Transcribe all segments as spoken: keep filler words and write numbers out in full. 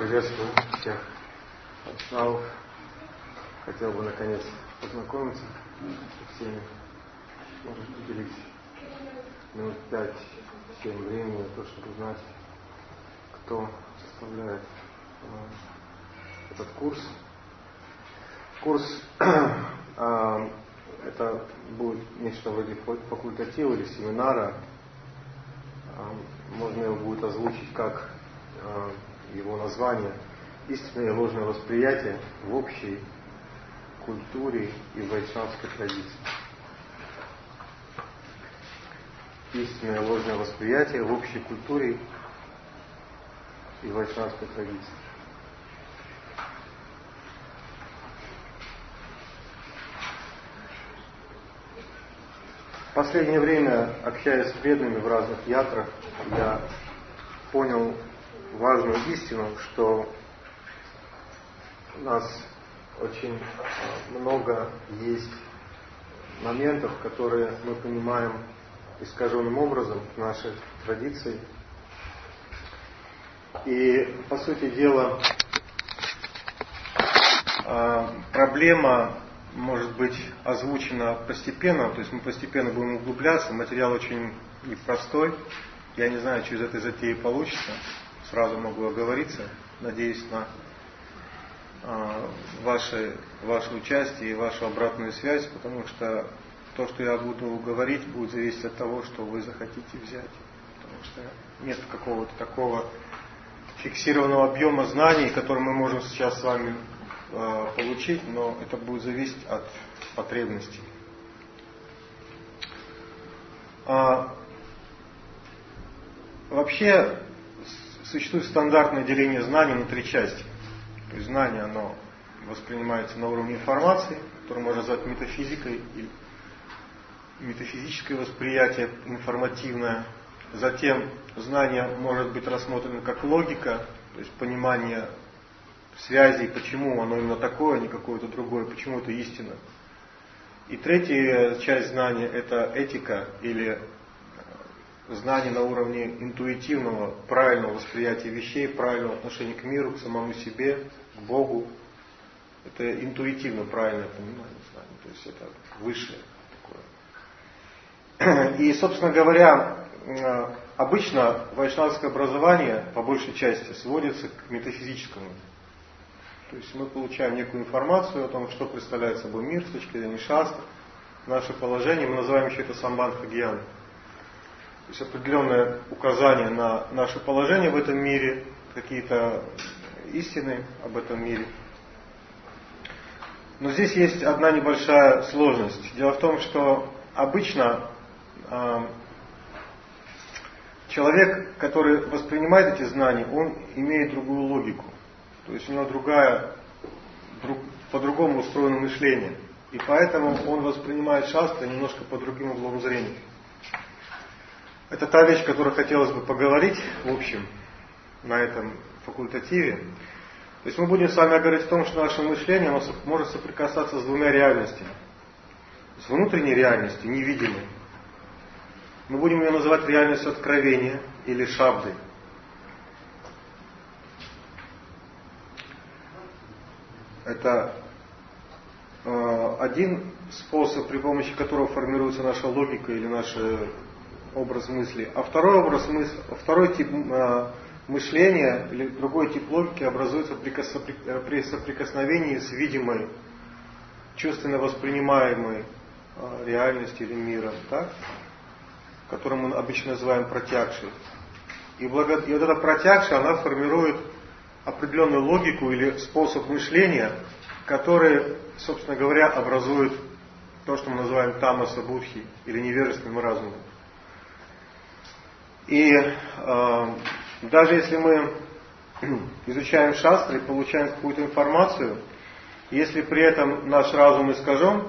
Приветствую всех отцов. Хотел бы наконец познакомиться со всеми. Может уделить минут пять-семь времени на то, чтобы узнать, кто составляет э, этот курс. Курс э, это будет нечто вроде факультатива или семинара. Э, можно его будет озвучить как э, его название «Истинное и ложное восприятие в общей культуре и в вайшнавской традиции». Истинное и ложное восприятие в общей культуре и в вайшнавской традиции. В последнее время, общаясь с преданными в разных ятрах, я понял важную истину, что у нас очень много есть моментов, которые мы понимаем искаженным образом в нашей традиции. И, по сути дела, проблема может быть озвучена постепенно, то есть мы постепенно будем углубляться, материал очень непростой, я не знаю, что из этой затеи получится, сразу могу оговориться, надеюсь на э, ваше, ваше участие и вашу обратную связь, потому что то, что я буду говорить, будет зависеть от того, что вы захотите взять, потому что нет какого-то такого фиксированного объема знаний, который мы можем сейчас с вами э, получить, но это будет зависеть от потребностей. А, вообще существует стандартное деление знаний на три части. То есть знание, оно воспринимается на уровне информации, которое можно назвать метафизикой, или метафизическое восприятие, информативное. Затем знание может быть рассмотрено как логика, то есть понимание связей, почему оно именно такое, а не какое-то другое, почему это истина. И третья часть знания — это этика, или знание на уровне интуитивного, правильного восприятия вещей, правильного отношения к миру, к самому себе, к Богу. Это интуитивно правильное понимание знания, то есть это высшее такое. И, собственно говоря, обычно вайшнавское образование по большей части сводится к метафизическому. То есть мы получаем некую информацию о том, что представляет собой мир с точки зрения шастр, наше положение, мы называем еще это самбандха-гьяна. То есть определенное указание на наше положение в этом мире, какие-то истины об этом мире. Но здесь есть одна небольшая сложность. Дело в том, что обычно э, человек, который воспринимает эти знания, он имеет другую логику. То есть у него другая, друг, по-другому устроено мышление. И поэтому он воспринимает шастры немножко по другим углом зрения. Это та вещь, о которой хотелось бы поговорить, в общем, на этом факультативе. То есть мы будем с вами говорить о том, что наше мышление оно может соприкасаться с двумя реальностями. С внутренней реальностью, невидимой. Мы будем ее называть реальностью откровения или шабдой. Это э, один способ, при помощи которого формируется наша логика или наш образ мысли. А второй образ мысли, второй тип э, мышления или другой тип логики образуется при, при соприкосновении с видимой, чувственно воспринимаемой э, реальностью или миром, так? Который мы обычно называем протягшей. И, благо, и вот эта протягша, она формирует определенную логику или способ мышления, который, собственно говоря, образует то, что мы называем тамаса будхи или невежественным разумом. И э, даже если мы изучаем шастры, получаем какую-то информацию, если при этом наш разум искажен,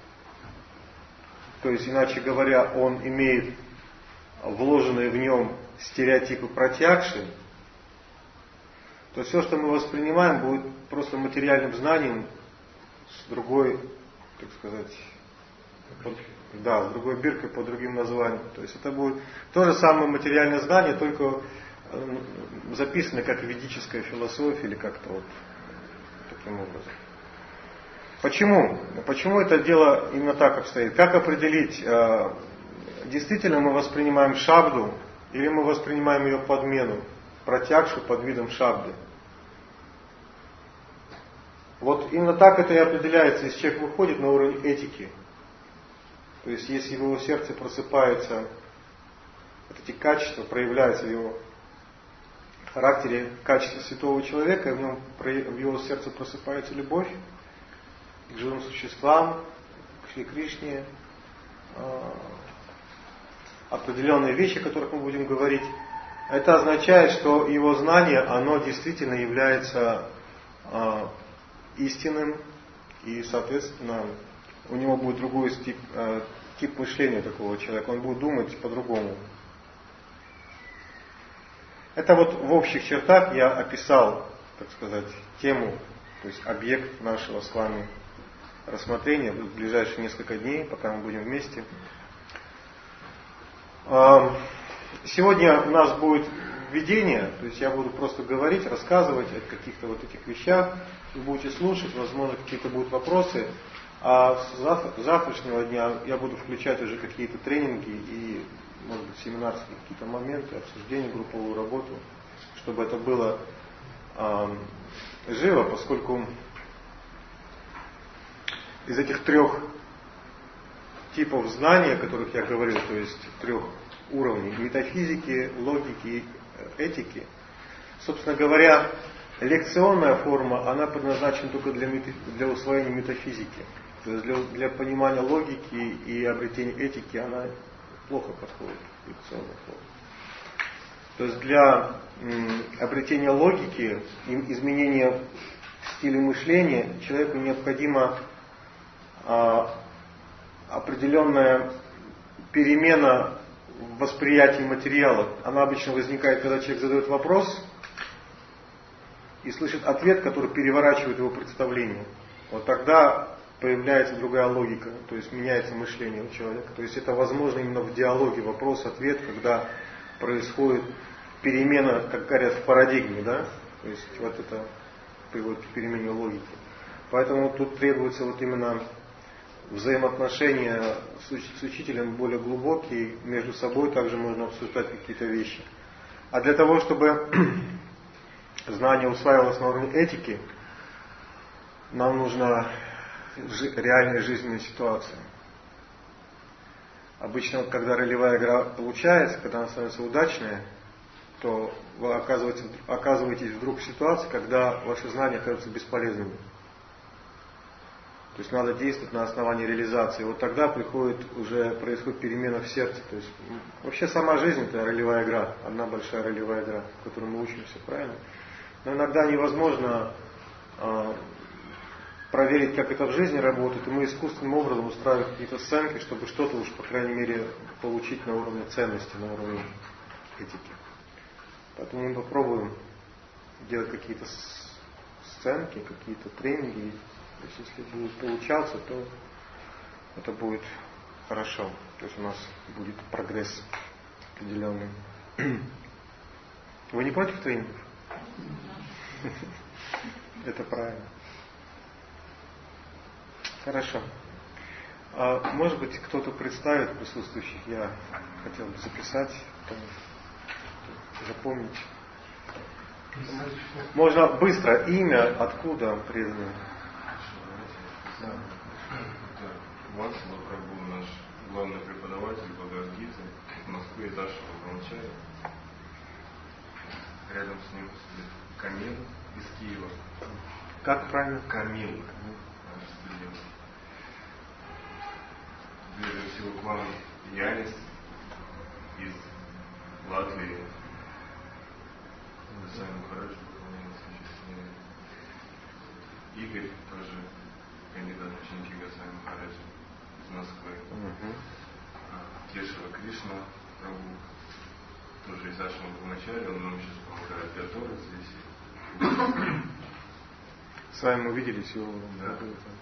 то есть, иначе говоря, он имеет вложенные в нем стереотипы протягши, то все, что мы воспринимаем, будет просто материальным знанием с другой, так сказать, под, да, с другой биркой, по другим названиям. То есть это будет то же самое материальное знание, только записаны как ведическая философия или как-то вот таким образом. Почему? Почему это дело именно так обстоит? Как определить, действительно мы воспринимаем шабду или мы воспринимаем ее подмену, протягшу под видом шабды? Вот именно так это и определяется, если человек выходит на уровень этики. То есть если в его сердце просыпаются вот эти качества, проявляются в его характере качества святого человека, и в, нем, в его сердце просыпается любовь к живым существам, к Шри Кришне, определенные вещи, о которых мы будем говорить, это означает, что его знание, оно действительно является истинным, и, соответственно, у него будет другой тип, тип мышления такого человека, он будет думать по-другому. Это вот в общих чертах я описал, так сказать, тему, то есть объект нашего с вами рассмотрения в ближайшие несколько дней, пока мы будем вместе. Сегодня у нас будет введение, то есть я буду просто говорить, рассказывать о каких-то вот этих вещах, вы будете слушать, возможно, какие-то будут вопросы, а с завтрашнего дня я буду включать уже какие-то тренинги и, может быть, семинарские какие-то моменты, обсуждения, групповую работу, чтобы это было э, живо, поскольку из этих трех типов знания, о которых я говорил, то есть трех уровней, метафизики, логики и этики, собственно говоря, лекционная форма, она предназначена только для, мета, для усвоения метафизики. То есть для, для понимания логики и обретения этики она плохо подходит, лекционная форма. То есть для м, обретения логики и изменения стиля мышления человеку необходима а, определенная перемена в восприятии материала. Она обычно возникает, когда человек задает вопрос и слышит ответ, который переворачивает его представление. Вот тогда появляется другая логика, то есть меняется мышление у человека. То есть это возможно именно в диалоге вопрос-ответ, когда происходит перемена, как говорят, в парадигме, да? То есть вот это приводит к перемене логики. Поэтому тут требуется вот именно взаимоотношения с учителем более глубокие, между собой также можно обсуждать какие-то вещи. А для того, чтобы знание усваивалось на уровне этики, нам нужна реальная жизненная ситуация. Обычно, вот, когда ролевая игра получается, когда она становится удачная, то вы оказываетесь, оказываетесь вдруг в ситуации, когда ваши знания окажутся бесполезными. То есть надо действовать на основании реализации. Вот тогда приходит, уже происходит перемена в сердце. То есть вообще сама жизнь это ролевая игра, одна большая ролевая игра, в которой мы учимся, правильно? Но иногда невозможно э, проверить, как это в жизни работает, и мы искусственным образом устраиваем какие-то сценки, чтобы что-то уж, по крайней мере, получить на уровне ценности, на уровне этики. Поэтому мы попробуем делать какие-то сценки, какие-то тренинги. То есть если будет получаться, то это будет хорошо. То есть у нас будет прогресс определенный. Вы не против тренингов? Это правильно. Хорошо. А может быть, кто-то представит присутствующих, я хотел бы записать, запомнить. Можно быстро имя, откуда преданный. Да. Это Ватсала Прабху, наш главный преподаватель Бхагавад-гиты в Москве, из нашего Брамчари. Рядом с ним сидит Камил из Киева. Как правильно? Камил. Наш студент. Ближе всего к вам Янис из Латвии. Мы сами Махарадж поклоняемся сейчас. Игорь тоже кандидат в ученики Госвами Махараджа из Москвы. Угу. Кешева Кришна Прабху, тоже из нашего Брамачари, он нам сейчас помогает для Торы здесь. С вами мы виделись его. Да.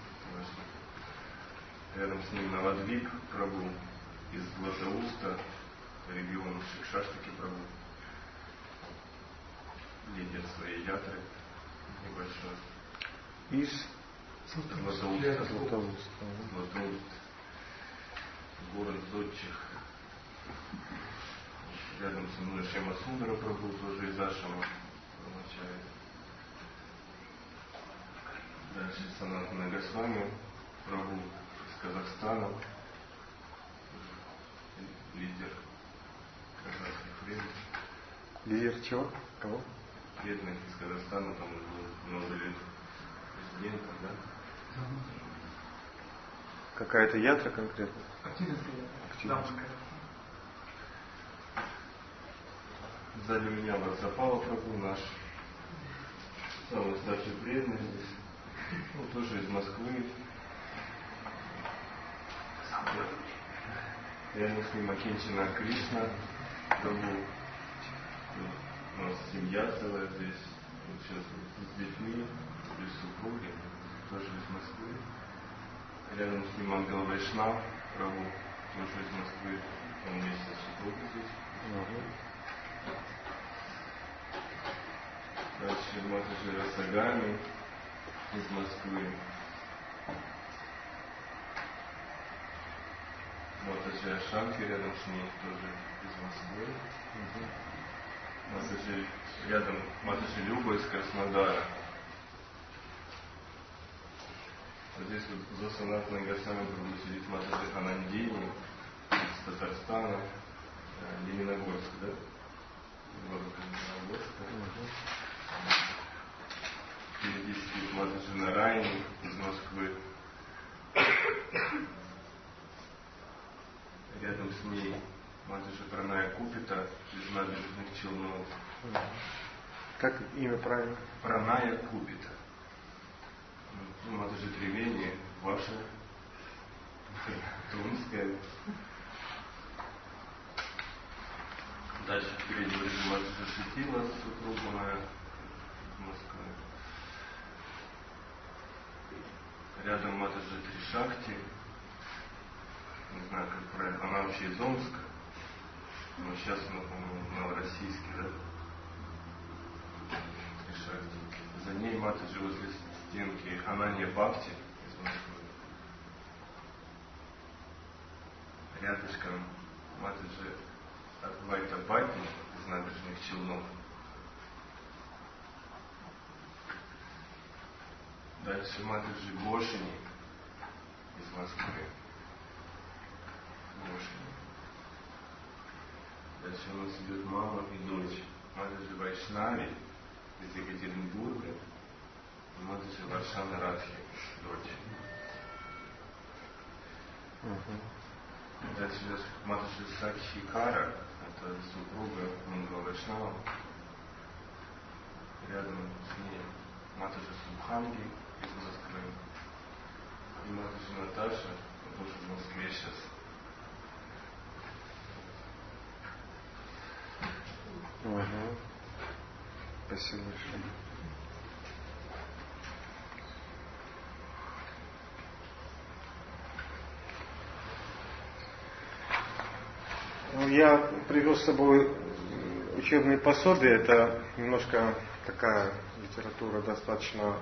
Рядом с ним Навадвип Прабху из Златоуста, регион Шикшаштаки Прабху. из Златоуста. Златоуста. Златоуст. Город Зодчих. Рядом со мной Шема Сундара Прабху, тоже из Ашама Брамачарьи. Дальше Санатана Госвами Прабху из Казахстана, лидер казахских преданных. Лидер чего? Кого? Преданных из Казахстана, там был много лет президентом, да? Какая-то ятра конкретно? Активность. Сзади меня Ватсапала Прабху, наш самый старший преданный здесь. Ну, тоже из Москвы. Рядом с ним Акинчина Кришна Прабху. У нас семья целая здесь. Вот сейчас с детьми, без супруги, тоже из Москвы. Рядом с ним Ангел Вайшнав Прабху, тоже из Москвы. Он вместе с супругой здесь. Дальше Матаджи Расагами из Москвы. Матаджи Ашанки рядом с ней, тоже из Москвы. Угу. Матаджи рядом, Матаджи Люба из Краснодара. Вот здесь вот за Санатаной Госвами Прабху сидит Матаджи Анандини из Татарстана, Лениногорск, да? Город Лениногорск. Угу. Впереди сидит Матаджи Нарайни из Москвы. Рядом с ней Матаджи Праная Купита из Набережных Челнов. Как имя правильно? Праная Купита. Ну, Матаджи Тривени, ваша, Тунская. Дальше впереди Матаджи Шитила, супруга моя из Москвы. Рядом Матаджи Тришакти. Не знаю, как правильно. Она вообще из Омска. Но сейчас она, по-моему, в Новороссийске, да? Тришакти. За ней Матаджи возле стенки Ананья Бхакти из Москвы. Рядышком Матаджи Адвайта Бхакти из Набережных Челнов. Дальше Матаджи Гошини из Москвы. Гошини. Дальше у нас идет мама и дочь. Матаджи Вайшнави из Екатеринбурга. И Матаджи Варшана Радхи, дочь. Угу. Дальше идет Матаджи Сакхикара. Это супруга Мангала Вайшнава. Рядом с ней Матаджи Субханги из Москвы. И Матаджи Наташа, тоже в Москве сейчас. Угу. Спасибо большое. Ну, я привез с собой учебные пособия. Это немножко такая литература достаточно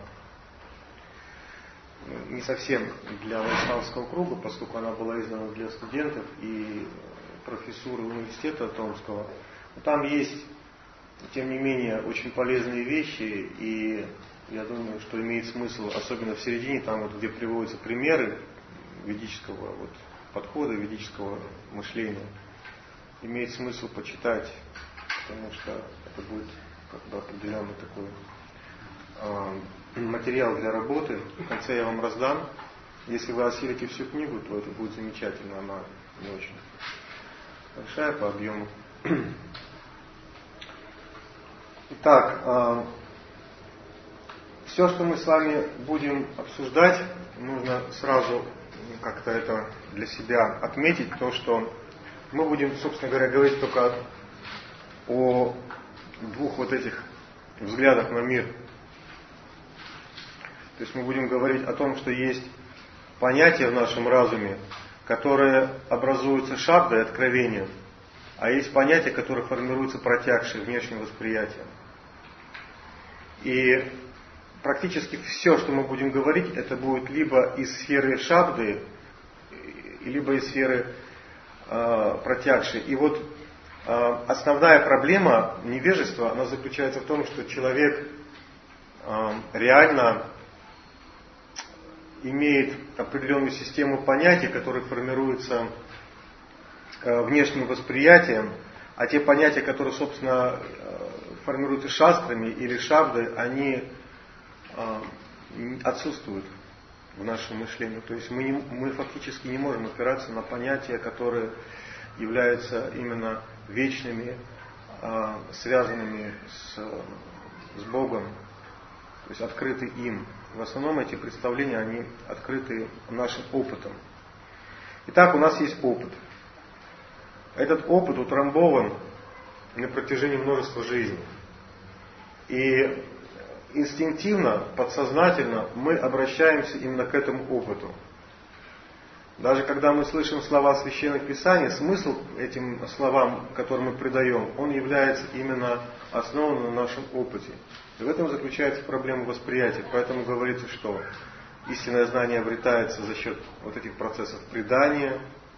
не совсем для вайшнавского круга, поскольку она была издана для студентов и профессуры университета Томского. Но там есть, тем не менее, очень полезные вещи, и я думаю, что имеет смысл, особенно в середине, там вот, где приводятся примеры ведического вот, подхода, ведического мышления, имеет смысл почитать, потому что это будет как бы определенный такой э, материал для работы. В конце я вам раздам. Если вы осилите всю книгу, то это будет замечательно. Она не очень большая по объему. Итак, э, все, что мы с вами будем обсуждать, нужно сразу как-то это для себя отметить, то, что мы будем, собственно говоря, говорить только о двух вот этих взглядах на мир. То есть мы будем говорить о том, что есть понятия в нашем разуме, которые образуются шабдой, откровением, а есть понятия, которые формируются протягшей, внешним восприятием. И практически все, что мы будем говорить, это будет либо из сферы шабды, либо из сферы э, пратьякши. И вот э, основная проблема невежества, она заключается в том, что человек э, реально имеет определенную систему понятий, которые формируются э, внешним восприятием, а те понятия, которые, собственно, э, формируются шастрами или шабдой, они э, отсутствуют в нашем мышлении. То есть мы, не, мы фактически не можем опираться на понятия, которые являются именно вечными, э, связанными с, с Богом, то есть открыты им. В основном эти представления, они открыты нашим опытом. Итак, у нас есть опыт. Этот опыт утрамбован на протяжении множества жизней. И инстинктивно, подсознательно мы обращаемся именно к этому опыту. Даже когда мы слышим слова Священных Писаний, смысл этим словам, которым мы придаем, он является именно основан на нашем опыте. И в этом заключается проблема восприятия. Поэтому говорится, что истинное знание обретается за счет вот этих процессов предания,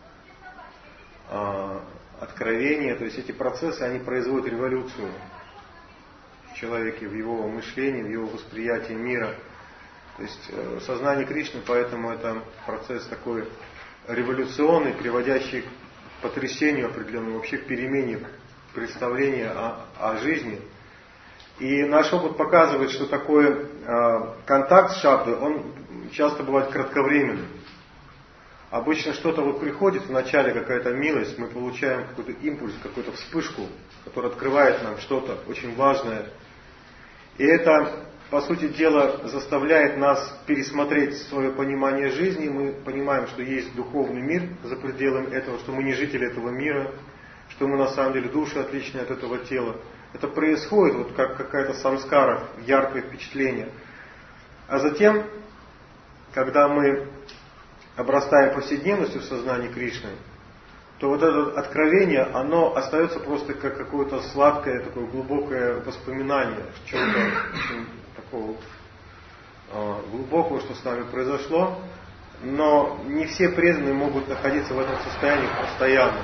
откровения. То есть эти процессы, они производят революцию в человеке, в его мышлении, в его восприятии мира. То есть сознание Кришны, поэтому это процесс такой революционный, приводящий к потрясению определенному, вообще к перемене представления о, о жизни. И наш опыт показывает, что такой э, контакт с шабдой, он часто бывает кратковременным. Обычно что-то вот приходит, вначале какая-то милость, мы получаем какой-то импульс, какую-то вспышку, которая открывает нам что-то очень важное. И это, по сути дела, заставляет нас пересмотреть свое понимание жизни. Мы понимаем, что есть духовный мир за пределами этого, что мы не жители этого мира, что мы на самом деле души отличные от этого тела. Это происходит вот как какая-то самскара, яркое впечатление. А затем, когда мы обрастаем повседневностью в сознании Кришны, то вот это откровение, оно остается просто как какое-то сладкое, такое глубокое воспоминание чего-то очень такого э, глубокого, что с нами произошло. Но не все преданные могут находиться в этом состоянии постоянно.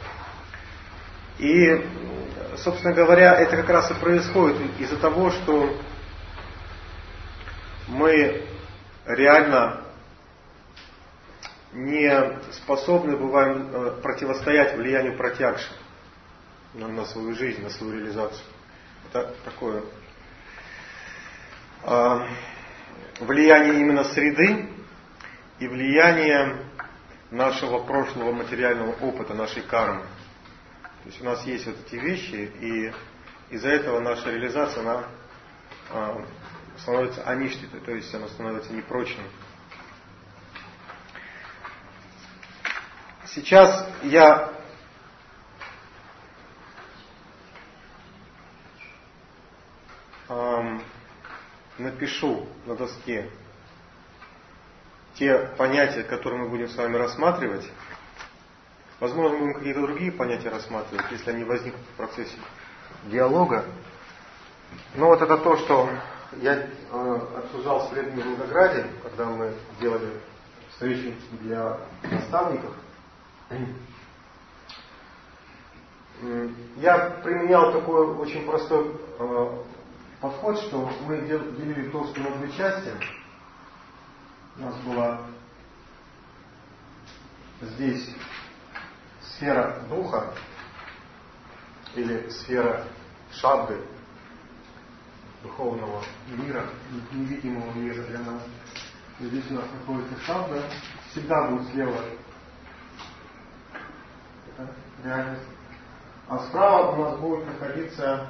И, собственно говоря, это как раз и происходит из-за того, что мы реально не способны бываем противостоять влиянию пратьякши на, на свою жизнь, на свою реализацию. Это такое э, влияние именно среды и влияние нашего прошлого материального опыта, нашей кармы. То есть у нас есть вот эти вещи, и из-за этого наша реализация, она э, становится аништитой, то есть она становится непрочной. Сейчас я э, напишу на доске те понятия, которые мы будем с вами рассматривать. Возможно, мы будем какие-то другие понятия рассматривать, если они возникнут в процессе диалога. Но вот это то, что я э, обсуждал с коллегами в Волгограде, когда мы делали встречи для наставников. Я применял такой очень простой э, подход, что мы делили Торскую на две части. У нас была здесь сфера духа или сфера шабды, духовного мира, невидимого мира для нас. Здесь у нас находится шабда, всегда будет слева это реальность. А справа у нас будет находиться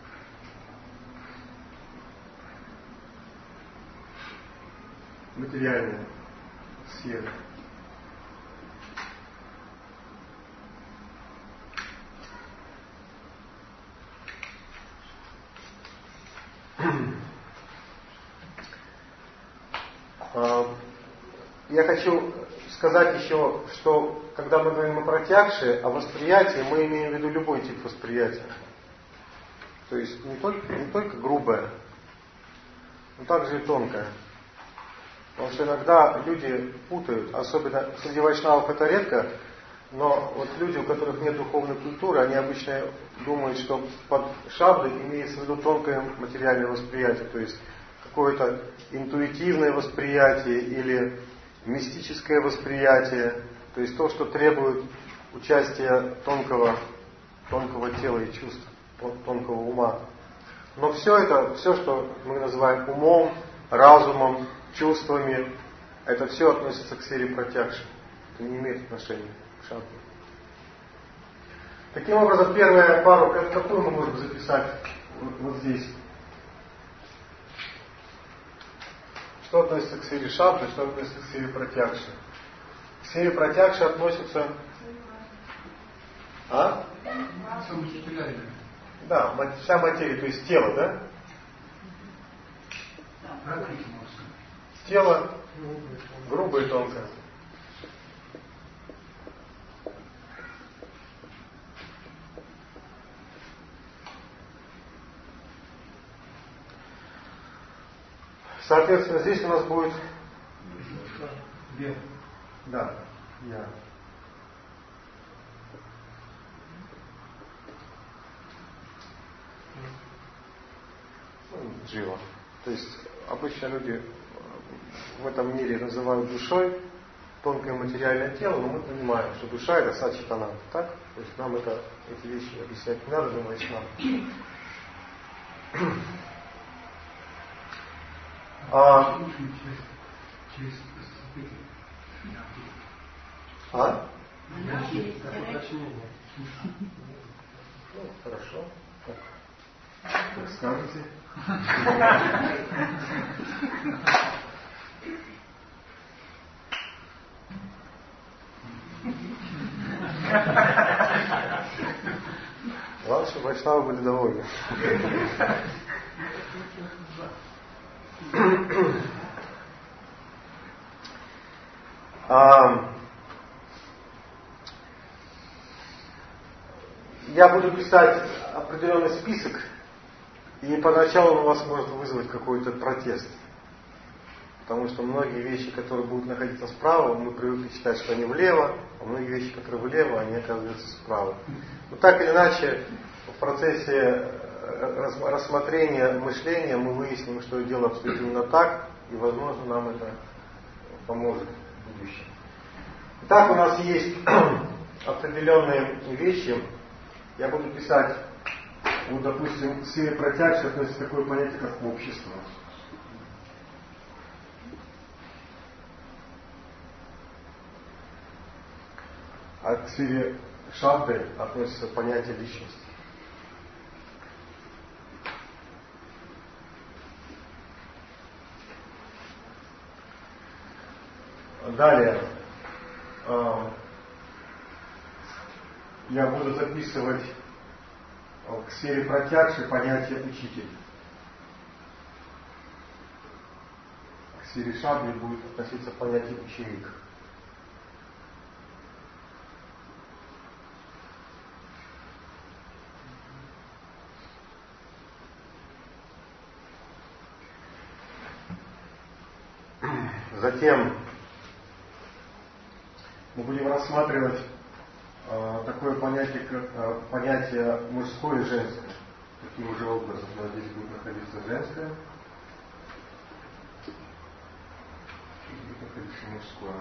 материальная сфера. Я хочу сказать еще, что когда мы говорим о пратьякше, о восприятии, мы имеем в виду любой тип восприятия. То есть не только, не только грубое, но также и тонкое. Потому что иногда люди путают, особенно среди вайшнавов это редко, но вот люди, у которых нет духовной культуры, они обычно думают, что под шабдой имеется в виду тонкое материальное восприятие, то есть какое-то интуитивное восприятие или мистическое восприятие, то есть то, что требует участия тонкого, тонкого тела и чувств, тонкого ума. Но все это, все, что мы называем умом, разумом, чувствами, это все относится к сфере пратьякши. Это не имеет отношения к шабде. Таким образом, первая пару, какую мы можем записать вот, вот здесь? Что относится к сфере шабды, что относится к сфере пратьякши? К сфере пратьякши относится... А? Да, вся материя, то есть тело, да? Тело грубое и тонкое. Соответственно, здесь у нас будет... Да, я. Джива. То есть обычно люди в этом мире называют душой тонкое материальное тело, но мы понимаем, что душа это сачитана. Так? То есть нам это, эти вещи объяснять не надо, думаю, нам. А? А? Ну, хорошо. Как скажете. Главное, чтобы вайшнавы были довольны. а, я буду писать определенный список, и поначалу он у вас может вызвать какой-то протест. Потому что многие вещи, которые будут находиться справа, мы привыкли считать, что они влево, а многие вещи, которые влево, они оказываются справа. Но так или иначе, в процессе рассмотрения мышления мы выясним, что дело обстоит именно так, и, возможно, нам это поможет в будущем. Итак, у нас есть определенные вещи. Я буду писать, вот, допустим, в сфере пратьякши относится такое понятие, как общество. А к сфере шабды относится понятие личности. Далее э, я буду записывать э, к сфере пратьякши понятие учитель. К сфере шабды будет относиться понятие ученик. Затем мы будем рассматривать э, такое понятие, как э, понятие мужское и женское. Таким же образом, вот здесь будет находиться женское, здесь будет находиться мужское.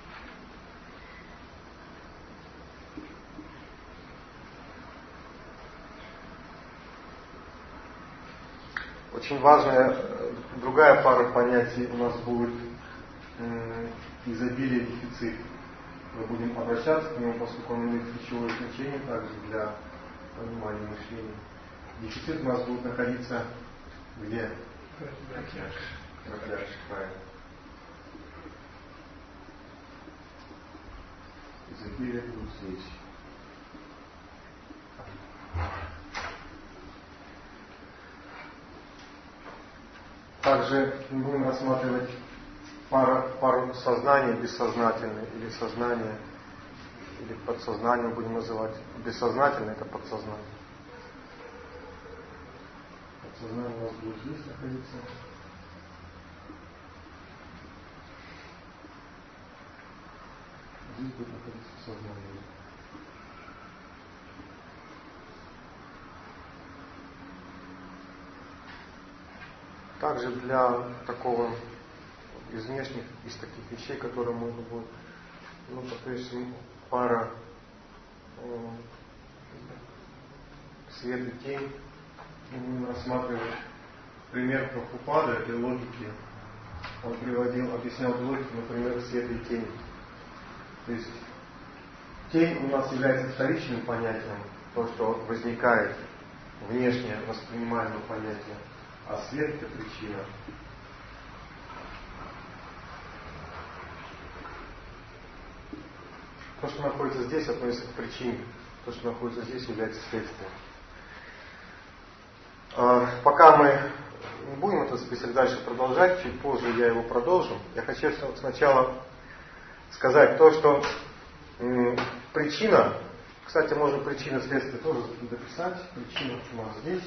Очень важная другая пара понятий у нас будет э, изобилие, дефицит. Мы будем обращаться к нему, поскольку он имеет ключевое значение также для понимания мышления. Дефицит у нас будет находиться где? Пратьякши, правильно. Изобилие будет здесь. Также мы будем рассматривать пару, пару сознания бессознательное или сознание, или подсознание будем называть. Бессознательное это подсознание. Подсознание у нас будет здесь находиться. здесь будет находиться в сознании. Также для такого из внешних, из таких вещей, которые можно будет, ну, то есть пара э, свет и тень, мы рассматриваем пример Прабхупады этой логики. Он приводил, объяснял логику, например, света и тени. То есть тень у нас является вторичным понятием, то, что возникает внешне воспринимаемое понятие, а свет — это причина. То, что находится здесь, относится к причине. То, что находится здесь, является следствием. А, пока мы не будем этот список дальше продолжать, чуть позже я его продолжу. Я хочу сначала сказать то, что м, причина, кстати, можно причину следствия тоже дописать. Причина у нас здесь.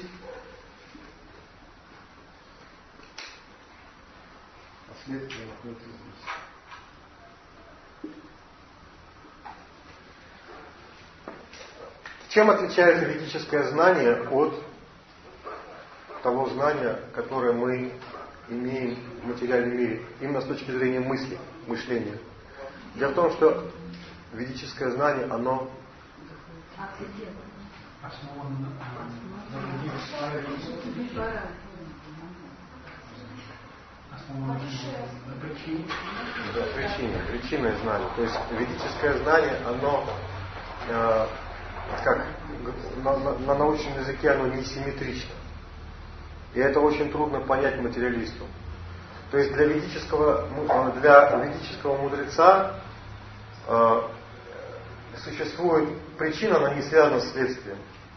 А следствие находится здесь. Чем отличается ведическое знание от того знания, которое мы имеем в материальном мире, именно с точки зрения мысли, мышления? Дело в том, что ведическое знание, оно да, причина, причинное знание. То есть ведическое знание, оно э, как на, на, на научном языке оно несимметрично. И это очень трудно понять материалисту. То есть для ведического, для ведического мудреца э, существует причина, она не связана с следствием.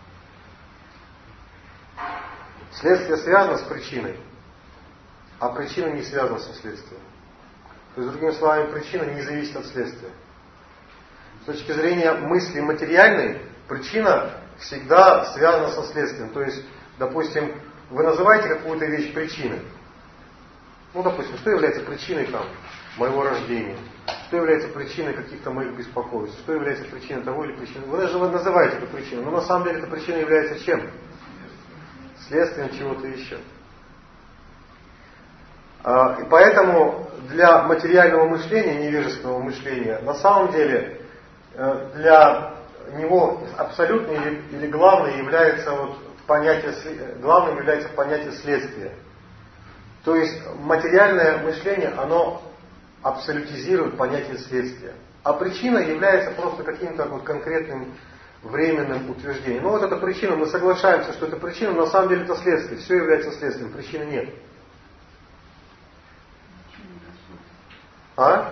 Следствие связано с причиной, а причина не связана со следствием. То есть, другими словами, причина не зависит от следствия. С точки зрения мысли материальной, причина всегда связана со следствием. То есть, допустим, вы называете какую-то вещь причиной. Ну, допустим, что является причиной там, моего рождения? Что является причиной каких-то моих беспокойств? Что является причиной того или причиной? Вы даже называете эту причину, но на самом деле эта причина является чем? Следствием чего-то еще. И поэтому для материального мышления, невежественного мышления, на самом деле для него абсолютно или, или главное является вот понятие, главным является понятие следствия. То есть материальное мышление, оно абсолютизирует понятие следствия. А причина является просто каким-то вот конкретным временным утверждением. Ну вот эта причина, мы соглашаемся, что это причина, но на самом деле это следствие. Все является следствием, причины нет. А?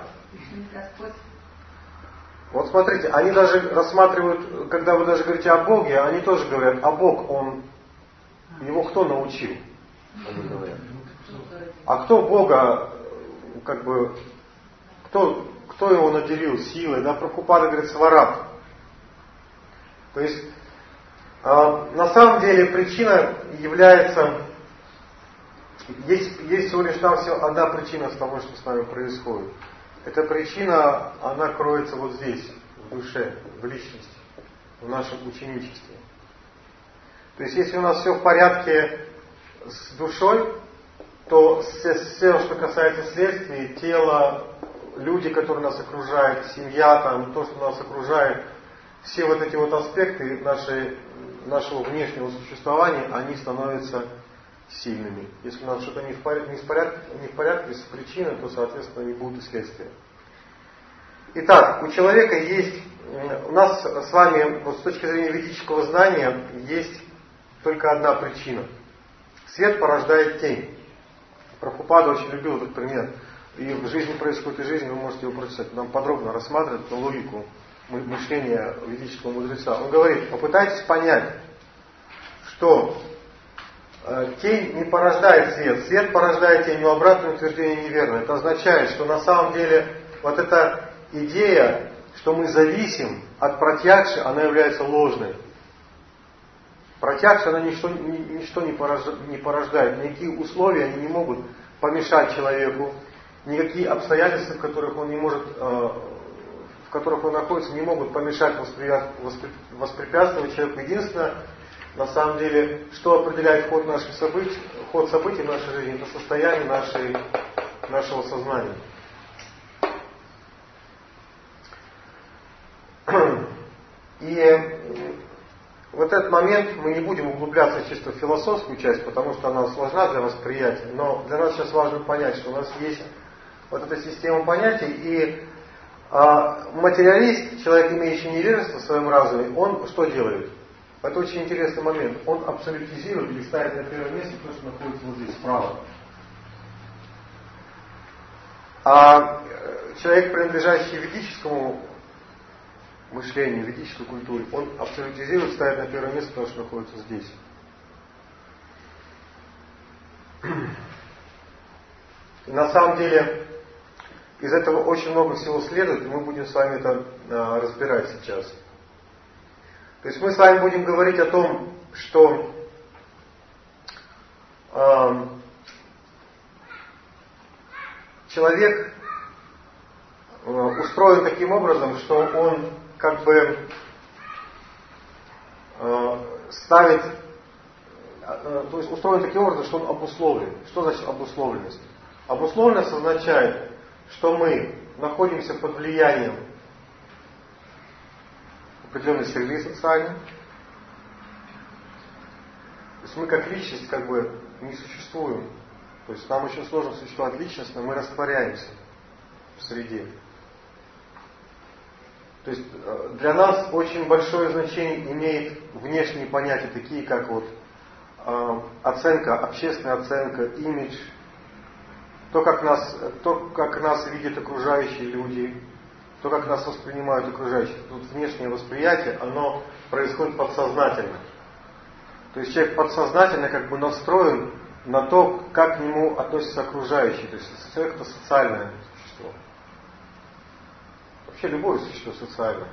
Вот смотрите, они даже рассматривают, когда вы даже говорите о Боге, они тоже говорят, а Бог, он, его кто научил? Они говорят. А кто Бога, как бы, кто, кто его наделил силой? Да, Прабхупада говорит, Свараб. То есть, э, на самом деле причина является, есть, есть всего лишь там всего одна причина с того, что с нами происходит. Эта причина, она кроется вот здесь, в душе, в личности, в нашем ученичестве. То есть, если у нас все в порядке с душой, то все, все, что касается следствий, тело, люди, которые нас окружают, семья, там, то, что нас окружает, все вот эти вот аспекты нашей, нашего внешнего существования, они становятся сильными. Если у нас что-то не в порядке, не в порядке, не в порядке с причиной, то, соответственно, не будут и следствия. Итак, у человека есть, у нас с вами, вот с точки зрения ведического знания, есть только одна причина. Свет порождает тень. Прабхупада очень любил этот пример. И в жизни происходит и жизнь, вы можете его прочитать. Нам подробно рассматривает эту логику мышления ведического мудреца. Он говорит, попытайтесь понять, что э, тень не порождает свет, свет порождает тень, но обратное утверждение неверно. Это означает, что на самом деле вот эта идея, что мы зависим от пратьякши, она является ложной. Пратьякша, она ничто, ничто не, порождает, не порождает, никакие условия они не могут помешать человеку, никакие обстоятельства, в которых он не может, э, в которых он находится, не могут помешать, воспрепятствовать человеку. Единственное, на самом деле, что определяет ход наших событий, ход событий в нашей жизни, это состояние нашей, нашего сознания. И вот этот момент мы не будем углубляться чисто в философскую часть, потому что она сложна для восприятия, но для нас сейчас важно понять, что у нас есть вот эта система понятий, и а, материалист, человек, имеющий невежество в своем разуме, он что делает? Это очень интересный момент. Он абсолютизирует или ставит на первое место то, что находится вот здесь справа. А человек, принадлежащий ведическому мышлению, ведической культуре, он абсолютизирует, ставит на первое место то, что находится здесь. И на самом деле из этого очень много всего следует, и мы будем с вами это а, разбирать сейчас. То есть мы с вами будем говорить о том, что э, человек э, устроен таким образом, что он как бы э, ставит, э, то есть устроен таким образом, что он обусловлен. Что значит обусловленность? Обусловленность означает, что мы находимся под влиянием определенной среды социальной. То есть мы как личность как бы не существуем. То есть нам очень сложно существовать личностно, мы растворяемся в среде. То есть для нас очень большое значение имеет внешние понятия, такие как вот э, оценка, общественная оценка, имидж, то как нас, то, как нас видят окружающие люди, то, как нас воспринимают окружающие. Тут внешнее восприятие, оно происходит подсознательно. То есть человек подсознательно как бы настроен на то, как к нему относятся окружающие. То есть человек это социальное существо. Вообще любое существо социальное.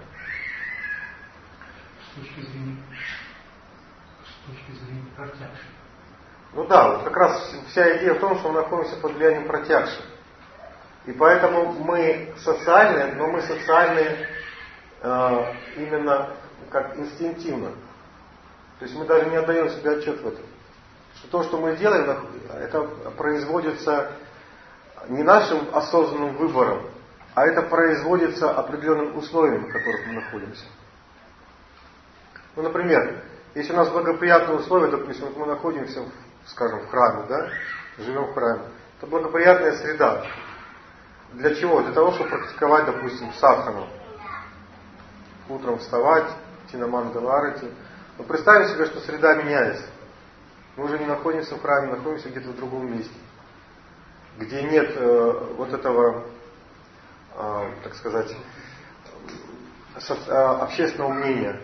С точки зрения, с точки зрения протягши. Ну да, вот как раз вся идея в том, что мы находимся под влиянием протягши. И поэтому мы социальные, но мы социальные э, именно как инстинктивно. То есть мы даже не отдаем себе отчет в этом. Что то, что мы делаем, это производится не нашим осознанным выбором, а это производится определенным условием, в которых мы находимся. Ну, например, если у нас благоприятные условия, допустим, вот мы находимся, скажем, в храме, да, живем в храме, это благоприятная среда. Для чего? Для того, чтобы практиковать, допустим, садхану. Утром вставать, идти на мангаларати. Но представим себе, что среда меняется. Мы уже не находимся в храме, находимся где-то в другом месте, где нет э, вот этого, э, так сказать, со, э, общественного мнения.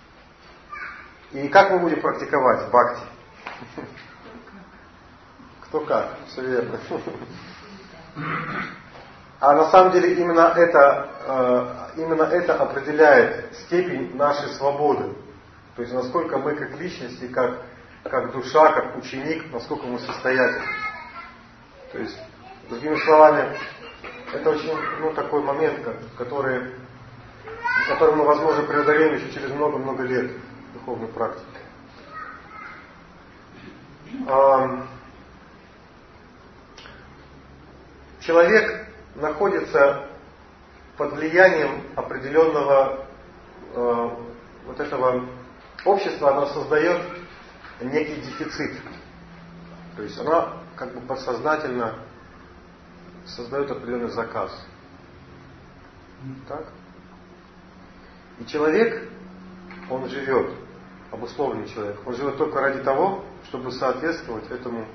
И как мы будем практиковать бхакти? Кто как? Все верно. А на самом деле именно это, именно это определяет степень нашей свободы. То есть насколько мы как личности, как, как душа, как ученик, насколько мы состоятельны. То есть, другими словами, это очень ну, такой момент, который, который мы, возможно, преодолеем еще через много-много лет духовной практики. Человек находится под влиянием определенного э, вот этого общества, оно создает некий дефицит. То есть оно как бы подсознательно создает определенный заказ. Так? И человек, он живет, обусловленный человек, он живет только ради того, чтобы соответствовать этому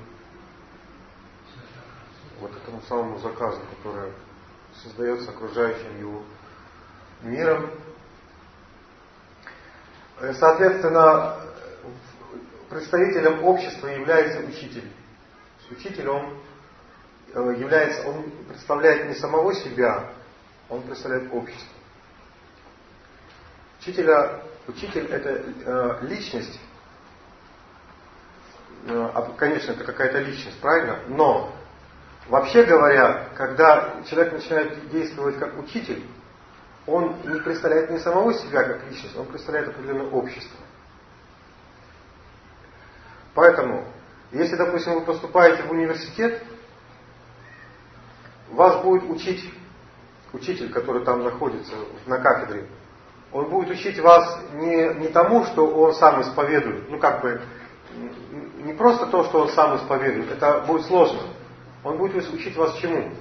вот этому самому заказу, который создается окружающим его миром. Соответственно, представителем общества является учитель. Учитель, он является, он представляет не самого себя, он представляет общество. Учителя, учитель это э, личность, э, конечно, это какая-то личность, правильно? Но вообще говоря, когда человек начинает действовать как учитель, он не представляет не самого себя как личность, он представляет определенное общество. Поэтому, если, допустим, вы поступаете в университет, вас будет учить учитель, который там находится на кафедре. Он будет учить вас не, не тому, что он сам исповедует, ну как бы, не просто то, что он сам исповедует, это будет сложно. Он будет учить вас чему?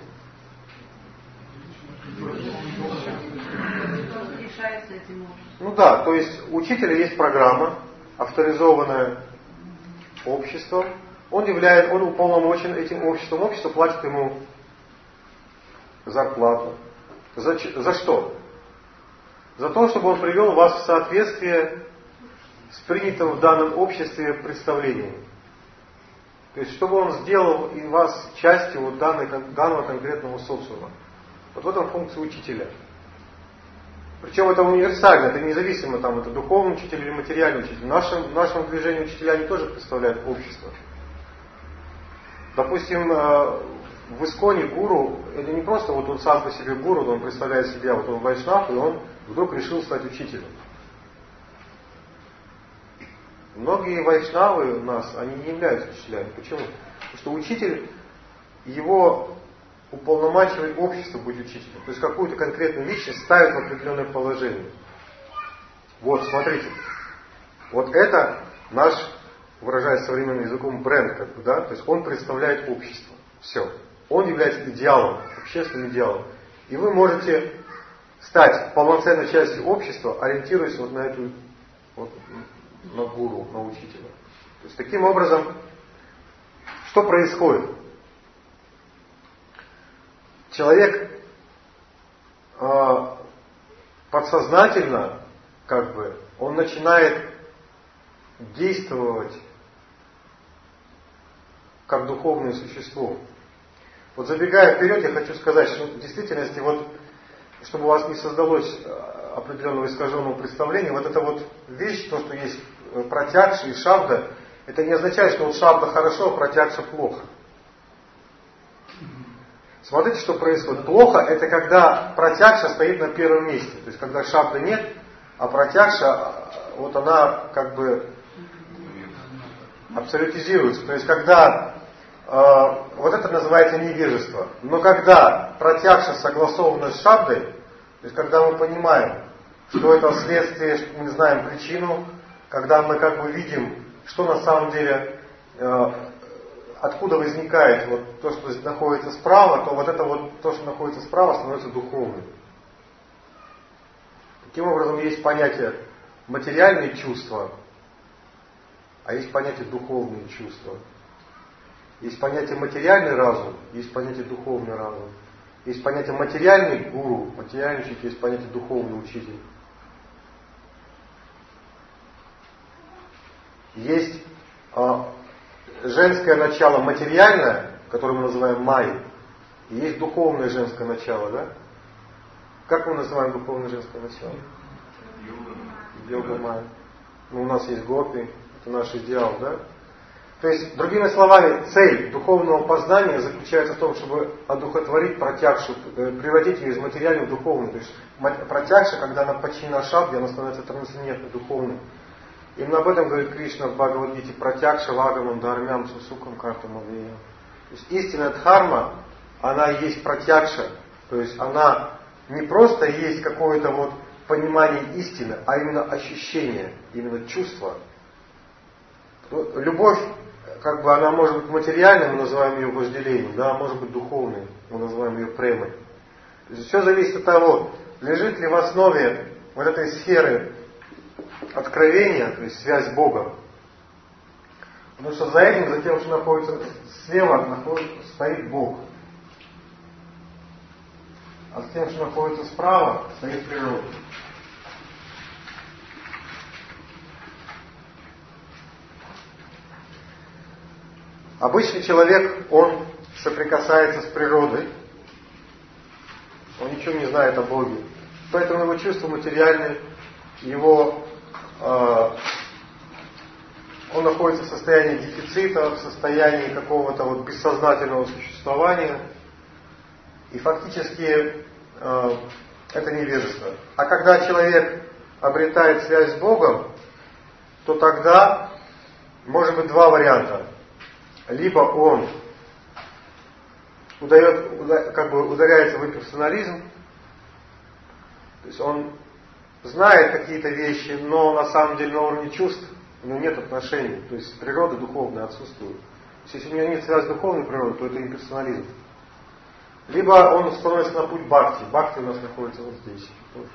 Ну да, то есть у учителя есть программа, авторизованная обществом. Он является, он уполномочен этим обществом. Общество платит ему зарплату. За, за что? За то, чтобы он привел вас в соответствие с принятым в данном обществе представлением. То есть, чтобы он сделал из вас частью вот данной, данного конкретного социума. Вот в этом функция учителя. Причем это универсально, это независимо, там, это духовный учитель или материальный учитель. В нашем, в нашем движении учителя они тоже представляют общество. Допустим, в Исконе гуру, это не просто вот он сам по себе гуру, он представляет себя, вот он вайшнав, и он вдруг решил стать учителем. Многие вайшнавы у нас, они не являются учителями. Почему? Потому что учитель, его уполномачивает общество быть учителем. То есть какую-то конкретную личность ставит в определенное положение. Вот, смотрите. Вот это наш, выражаясь современным языком, бренд, как бы, да? То есть он представляет общество. Все. Он является идеалом, общественным идеалом. И вы можете стать полноценной частью общества, ориентируясь вот на эту, вот, на гуру, на учителя. То есть таким образом, что происходит? Человек э, подсознательно, как бы, он начинает действовать как духовное существо. Вот забегая вперед, я хочу сказать, что в действительности, вот, чтобы у вас не создалось определенного искаженного представления, вот эта вот вещь, то, что есть пратьякша и шабда, это не означает, что вот шабда хорошо, а пратьякша плохо. Смотрите, что происходит. Плохо это когда пратьякша стоит на первом месте. То есть когда шабда нет, а пратьякша, вот она как бы абсолютизируется. То есть когда э, вот это называется невежество. Но когда пратьякша согласована с шабдой, то есть когда мы понимаем, что это следствие, что мы знаем причину, когда мы как бы видим, что на самом деле э, откуда возникает вот то, что находится справа, то вот это вот то, что находится справа, становится духовным. Таким образом, есть понятие материальные чувства, а есть понятие духовные чувства. Есть понятие материальный разум, есть понятие духовный разум. Есть понятие материальный гуру, материальный учитель, есть понятие духовный учитель. Есть а, женское начало материальное, которое мы называем майей, и есть духовное женское начало, да? Как мы называем духовное женское начало? Йога майя. Ну, у нас есть гопи, это наш идеал, да? То есть, другими словами, цель духовного познания заключается в том, чтобы одухотворить пратьякшу, превратить ее из материального в духовную. То есть, пратьякша, когда она подчинена шабде, она становится трансцендентной, духовной. Именно об этом говорит Кришна в Бхагавад-гите: пратьякша вагамам дхармям сусукам картам авеям. То есть истинная дхарма, она и есть пратьякша. То есть она не просто есть какое-то вот понимание истины, а именно ощущение, именно чувство. Любовь, как бы она может быть материальной, мы называем ее вожделением, да, может быть духовной, мы называем ее премой. То есть все зависит от того, лежит ли в основе вот этой сферы откровения, то есть связь с Богом. Потому что за этим, за тем, что находится слева, находится, стоит Бог. А за тем, что находится справа, стоит природа. Обычный человек, он соприкасается с природой, он ничего не знает о Боге. Поэтому его чувства материальные, его, э, он находится в состоянии дефицита, в состоянии какого-то вот бессознательного существования. И фактически э, это невежество. А когда человек обретает связь с Богом, то тогда может быть два варианта. Либо он удает, как бы ударяется в имперсонализм, то есть он знает какие-то вещи, но на самом деле на уровне чувств у него нет отношений, то есть природа духовная отсутствует. То есть если у него нет связи с духовной природой, то это имперсонализм. Либо он становится на путь бхакти. Бхакти у нас находится вот здесь тоже.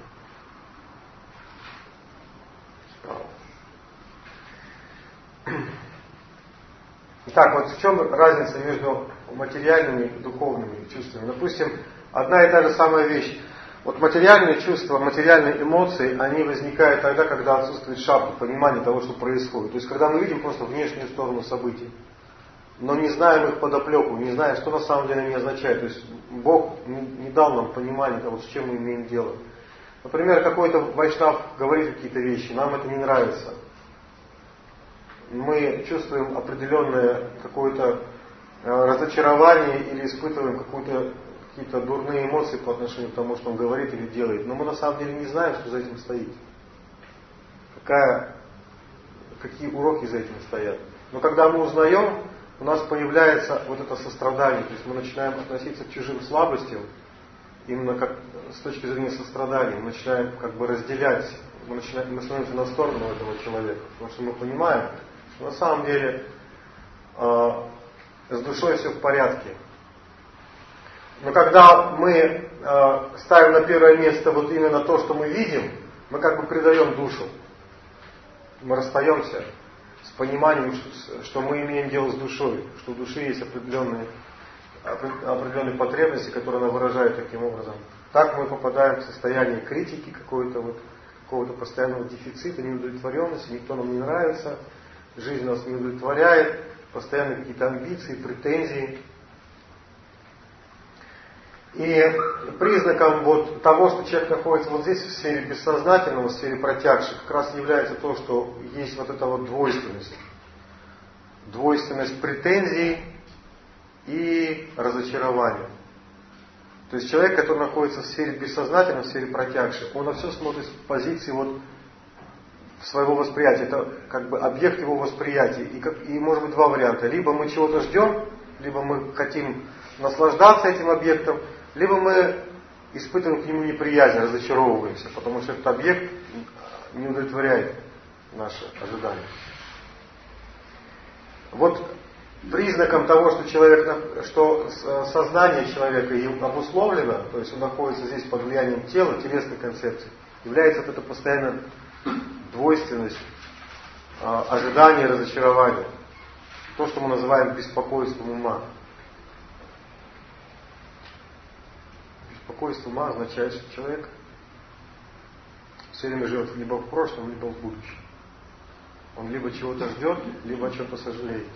Справа. Итак, вот в чем разница между материальными и духовными чувствами? Допустим, одна и та же самая вещь. Вот материальные чувства, материальные эмоции, они возникают тогда, когда отсутствует шабда, понимание того, что происходит. То есть, когда мы видим просто внешнюю сторону событий, но не знаем их подоплеку, не знаем, что на самом деле они означают. То есть, Бог не дал нам понимания того, с чем мы имеем дело. Например, какой-то вайшнав говорит какие-то вещи, нам это не нравится. Мы чувствуем определенное какое-то разочарование или испытываем какую-то какие-то дурные эмоции по отношению к тому, что он говорит или делает. Но мы на самом деле не знаем, что за этим стоит. Какая, какие уроки за этим стоят. Но когда мы узнаем, у нас появляется вот это сострадание. То есть мы начинаем относиться к чужим слабостям, именно как с точки зрения сострадания. Мы начинаем как бы разделять, мы, начинаем, мы становимся на сторону этого человека. Потому что мы понимаем, что на самом деле э, с душой все в порядке. Но когда мы э, ставим на первое место вот именно то, что мы видим, мы как бы предаем душу. Мы расстаемся с пониманием, что, что мы имеем дело с душой, что у души есть определенные, определенные потребности, которые она выражает таким образом. Так мы попадаем в состояние критики, какого-то вот, какого-то постоянного дефицита, неудовлетворенности, никто нам не нравится, жизнь нас не удовлетворяет, постоянно какие-то амбиции, претензии. И признаком вот того, что человек находится вот здесь, в сфере бессознательного, в сфере протягших, как раз является то, что есть вот эта вот двойственность. Двойственность претензий и разочарования. То есть человек, который находится в сфере бессознательного, в сфере протягших, он на все смотрит с позиции вот своего восприятия. Это как бы объект его восприятия. И, как, и может быть два варианта. Либо мы чего-то ждем, либо мы хотим наслаждаться этим объектом, либо мы испытываем к нему неприязнь, разочаровываемся, потому что этот объект не удовлетворяет наши ожидания. Вот признаком того, что, человек, что сознание человека им обусловлено, то есть он находится здесь под влиянием тела, телесной концепции, является вот эта постоянная двойственность, ожидания и разочарования. То, что мы называем беспокойством ума. Беспокойство ума означает, что человек все время живет либо в прошлом, либо в будущем. Он либо чего-то ждет, либо о чем-то сожалеет.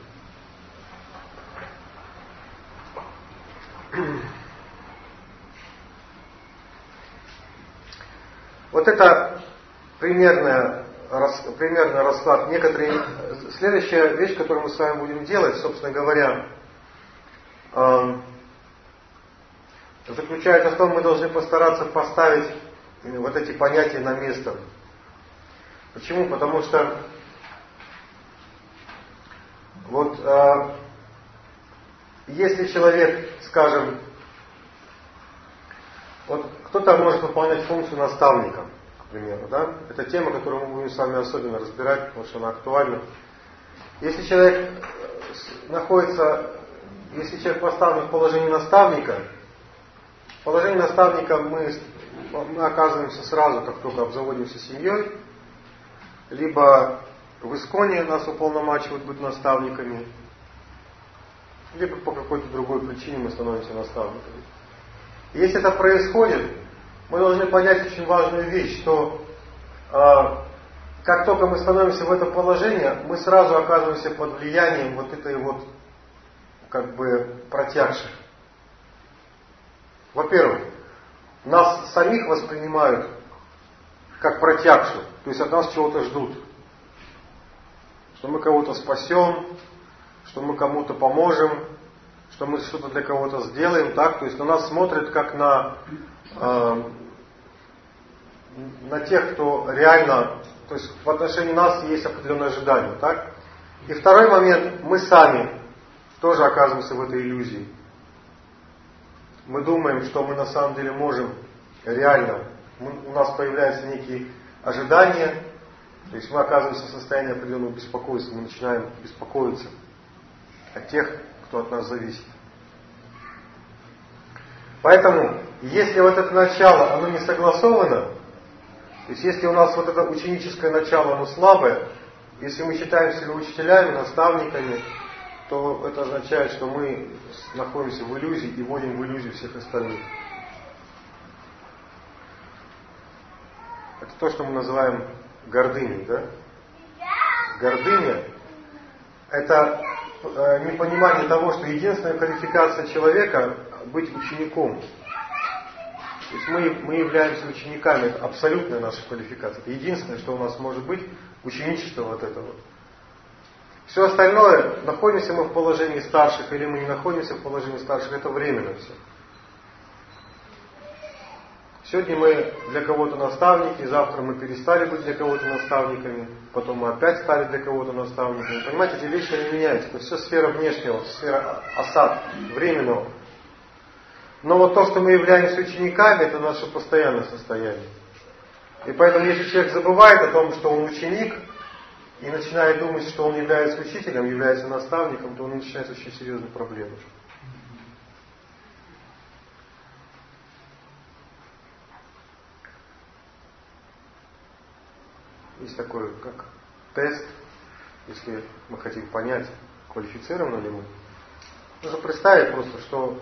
Вот это примерная, примерный расклад. Некоторые, следующая вещь, которую мы с вами будем делать, собственно говоря, заключается в том, мы должны постараться поставить вот эти понятия на место. Почему? Потому что вот э, если человек, скажем, вот кто-то может выполнять функцию наставника, к примеру, да? Это тема, которую мы будем с вами особенно разбирать, потому что она актуальна. Если человек находится, если человек поставлен в положении наставника, в положении наставника мы, мы оказываемся сразу, как только обзаводимся семьей, либо в Исконе нас уполномачивают быть наставниками, либо по какой-то другой причине мы становимся наставниками. И если это происходит, мы должны понять очень важную вещь, что э, как только мы становимся в это положение, мы сразу оказываемся под влиянием вот этой вот как бы протягших. Во-первых, нас самих воспринимают как протягших, то есть от нас чего-то ждут. Что мы кого-то спасем, что мы кому-то поможем, что мы что-то для кого-то сделаем, так? То есть на нас смотрят как на, э, на тех, кто реально, то есть в отношении нас есть определенное ожидание, так? И второй момент, мы сами тоже оказываемся в этой иллюзии. Мы думаем, что мы на самом деле можем реально, мы, у нас появляются некие ожидания, то есть мы оказываемся в состоянии определенного беспокойства, мы начинаем беспокоиться о тех, кто от нас зависит. Поэтому, если вот это начало, оно не согласовано, то есть если у нас вот это ученическое начало, оно слабое, если мы считаем себя учителями, наставниками, то это означает, что мы находимся в иллюзии и вводим в иллюзию всех остальных. Это то, что мы называем гордыней, да? Гордыня – это непонимание того, что единственная квалификация человека – быть учеником. То есть мы, мы являемся учениками, это абсолютная наша квалификация. Это единственное, что у нас может быть, ученичество вот это вот. Все остальное, находимся мы в положении старших или мы не находимся в положении старших, это временно все. Сегодня мы для кого-то наставники, завтра мы перестали быть для кого-то наставниками, потом мы опять стали для кого-то наставниками. Понимаете, эти вещи не меняются. Это все сфера внешнего, сфера осад, временного. Но вот то, что мы являемся учениками, это наше постоянное состояние. И поэтому, если человек забывает о том, что он ученик, и начинает думать, что он является учителем, является наставником, то он начинает очень серьезные проблемы. Есть такой, как тест, если мы хотим понять, квалифицированы ли мы. Нужно представить просто, что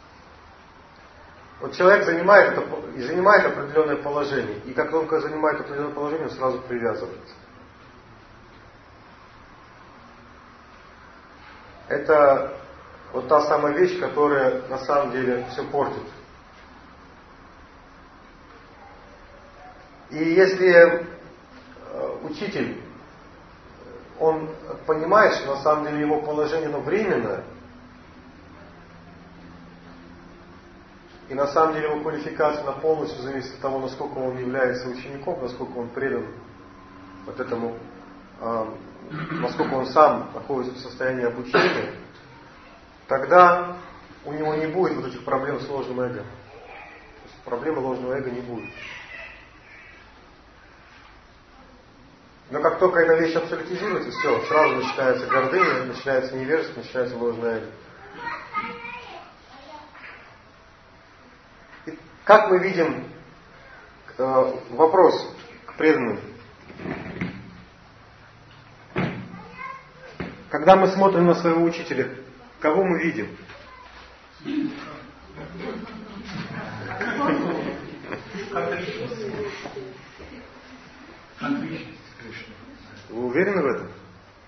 вот человек занимает, это, занимает определенное положение, и как только занимает определенное положение, он сразу привязывается. Это вот та самая вещь, которая на самом деле все портит. И если учитель, он понимает, что на самом деле его положение оно временное, и на самом деле его квалификация она полностью зависит от того, насколько он является учеником, насколько он предан вот этому, э, насколько он сам находится в состоянии обучения, тогда у него не будет вот этих проблем с ложным эго. То есть проблемы ложного эго не будет. Но как только эта вещь абсолютизируется, все, сразу начинается гордыня, начинается невежество, начинается ложное эго. И как мы видим, э, вопрос к преданным. Когда мы смотрим на своего учителя, кого мы видим? Вы уверены в этом?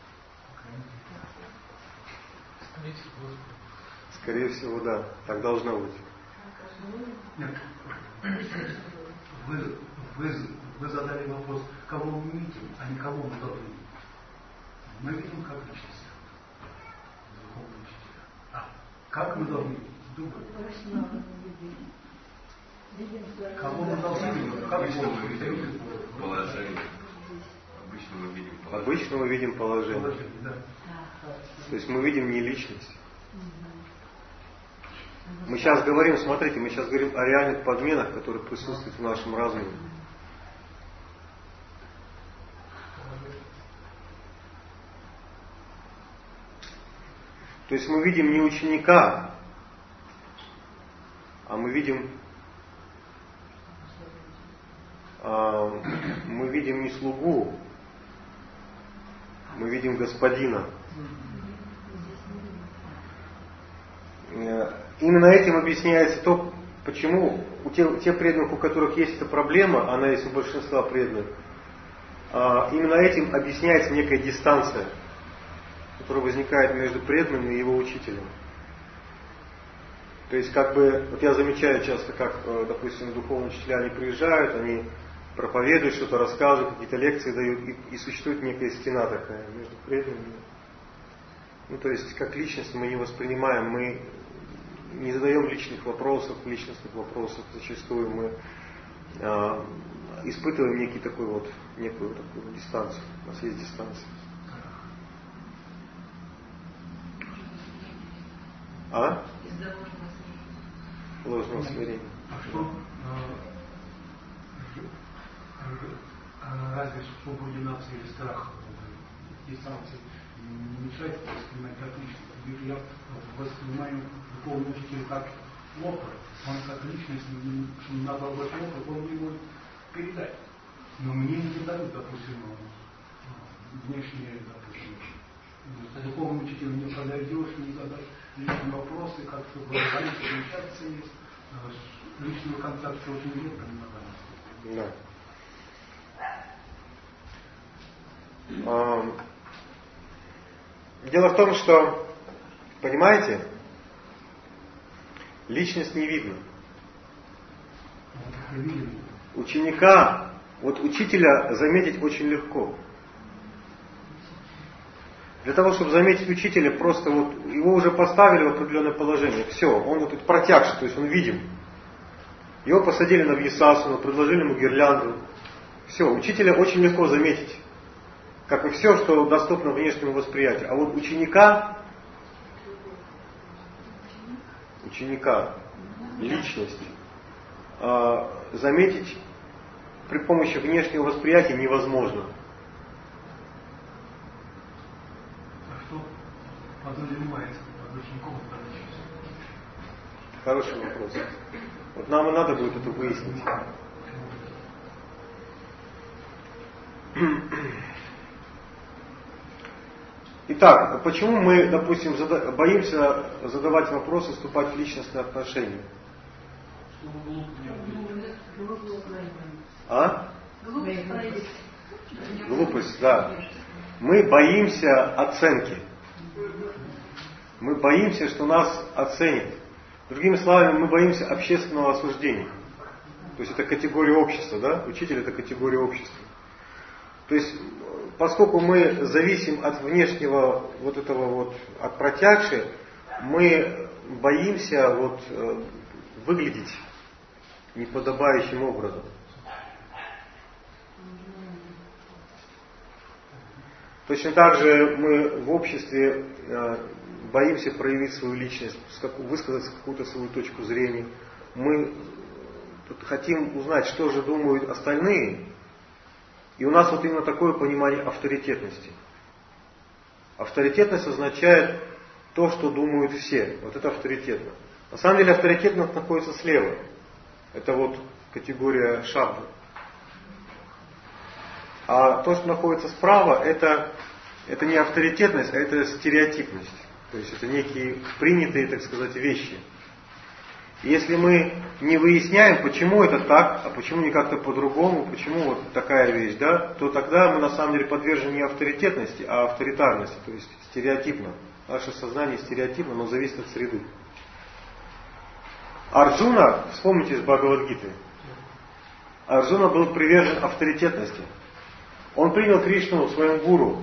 Скорее всего, да. Так должно быть. Нет. Вы, вы, вы задали вопрос, кого мы видим, а не кого мы должны видеть. Мы видим как личность. Духовного учителя. А как мы должны думать? Кого мы должны видеть? Как мы видим положение? Обычно мы видим положение. Обычно мы видим положение. положение? Да. То есть мы видим не личность. Мы сейчас говорим, смотрите, мы сейчас говорим о реальных подменах, которые присутствуют в нашем разуме. То есть мы видим не ученика, а мы видим, а, мы видим не слугу, мы видим господина. Именно этим объясняется то, почему у тех, тех преданных, у которых есть эта проблема, она есть у большинства преданных, а, именно этим объясняется некая дистанция, которая возникает между преданным и его учителем. То есть, как бы, вот я замечаю часто, как, допустим, духовные учителя, они приезжают, они проповедуют, что-то рассказывают, какие-то лекции дают, и, и существует некая стена такая между преданными. Ну, то есть, как личность мы не воспринимаем, мы не задаем личных вопросов, личностных вопросов, зачастую мы э, испытываем некий такой вот, некую такую дистанцию. У нас есть дистанция. А? Ложного смирения. А что? Разве субординация или страх дистанции не мешает воспринимать как личность? Я воспринимаю духовного учителя как лопар. Он как личность, надо быть лопар, он не может передать. Но мне не дают, допустим, внешние, допустим, духовному учителю не подойдешь, не задашь личные вопросы, как-то говорить, общаться есть. Личного контакта очень редко не надо. Да. Дело в том, что, понимаете, личность не видно. Ученика, вот учителя заметить очень легко. Для того, чтобы заметить учителя, просто вот его уже поставили в определенное положение. Все, он вот протягший, то есть он видим. Его посадили на вьясасану, предложили ему гирлянду. Все, учителя очень легко заметить. Как и все, что доступно внешнему восприятию. А вот ученика, ученика, личность, э, заметить при помощи внешнего восприятия невозможно. А что подразумевается под учеником? Хороший вопрос. Вот нам и надо будет это выяснить. Итак, почему мы, допустим, зада- боимся задавать вопросы, вступать в личностные отношения? А? Глупость, да. Мы боимся оценки. Мы боимся, что нас оценят. Другими словами, мы боимся общественного осуждения. То есть это категория общества, да? Учитель это категория общества. То есть, поскольку мы зависим от внешнего вот этого вот, от протягши, мы боимся вот выглядеть неподобающим образом. Точно так же мы в обществе боимся проявить свою личность, высказать какую-то свою точку зрения. Мы хотим узнать, что же думают остальные. И у нас вот именно такое понимание авторитетности. Авторитетность означает то, что думают все. Вот это авторитетно. На самом деле авторитетность находится слева. Это вот категория шабда. А то, что находится справа, это, это не авторитетность, а это стереотипность. То есть это некие принятые, так сказать, вещи. И если мы не выясняем, почему это так, а почему не как-то по-другому, почему вот такая вещь, да, то тогда мы на самом деле подвержены не авторитетности, а авторитарности, то есть стереотипно. Наше сознание стереотипно, но зависит от среды. Арджуна, вспомните из Бхагавад-гиты, Арджуна был привержен авторитетности. Он принял Кришну своим гуру.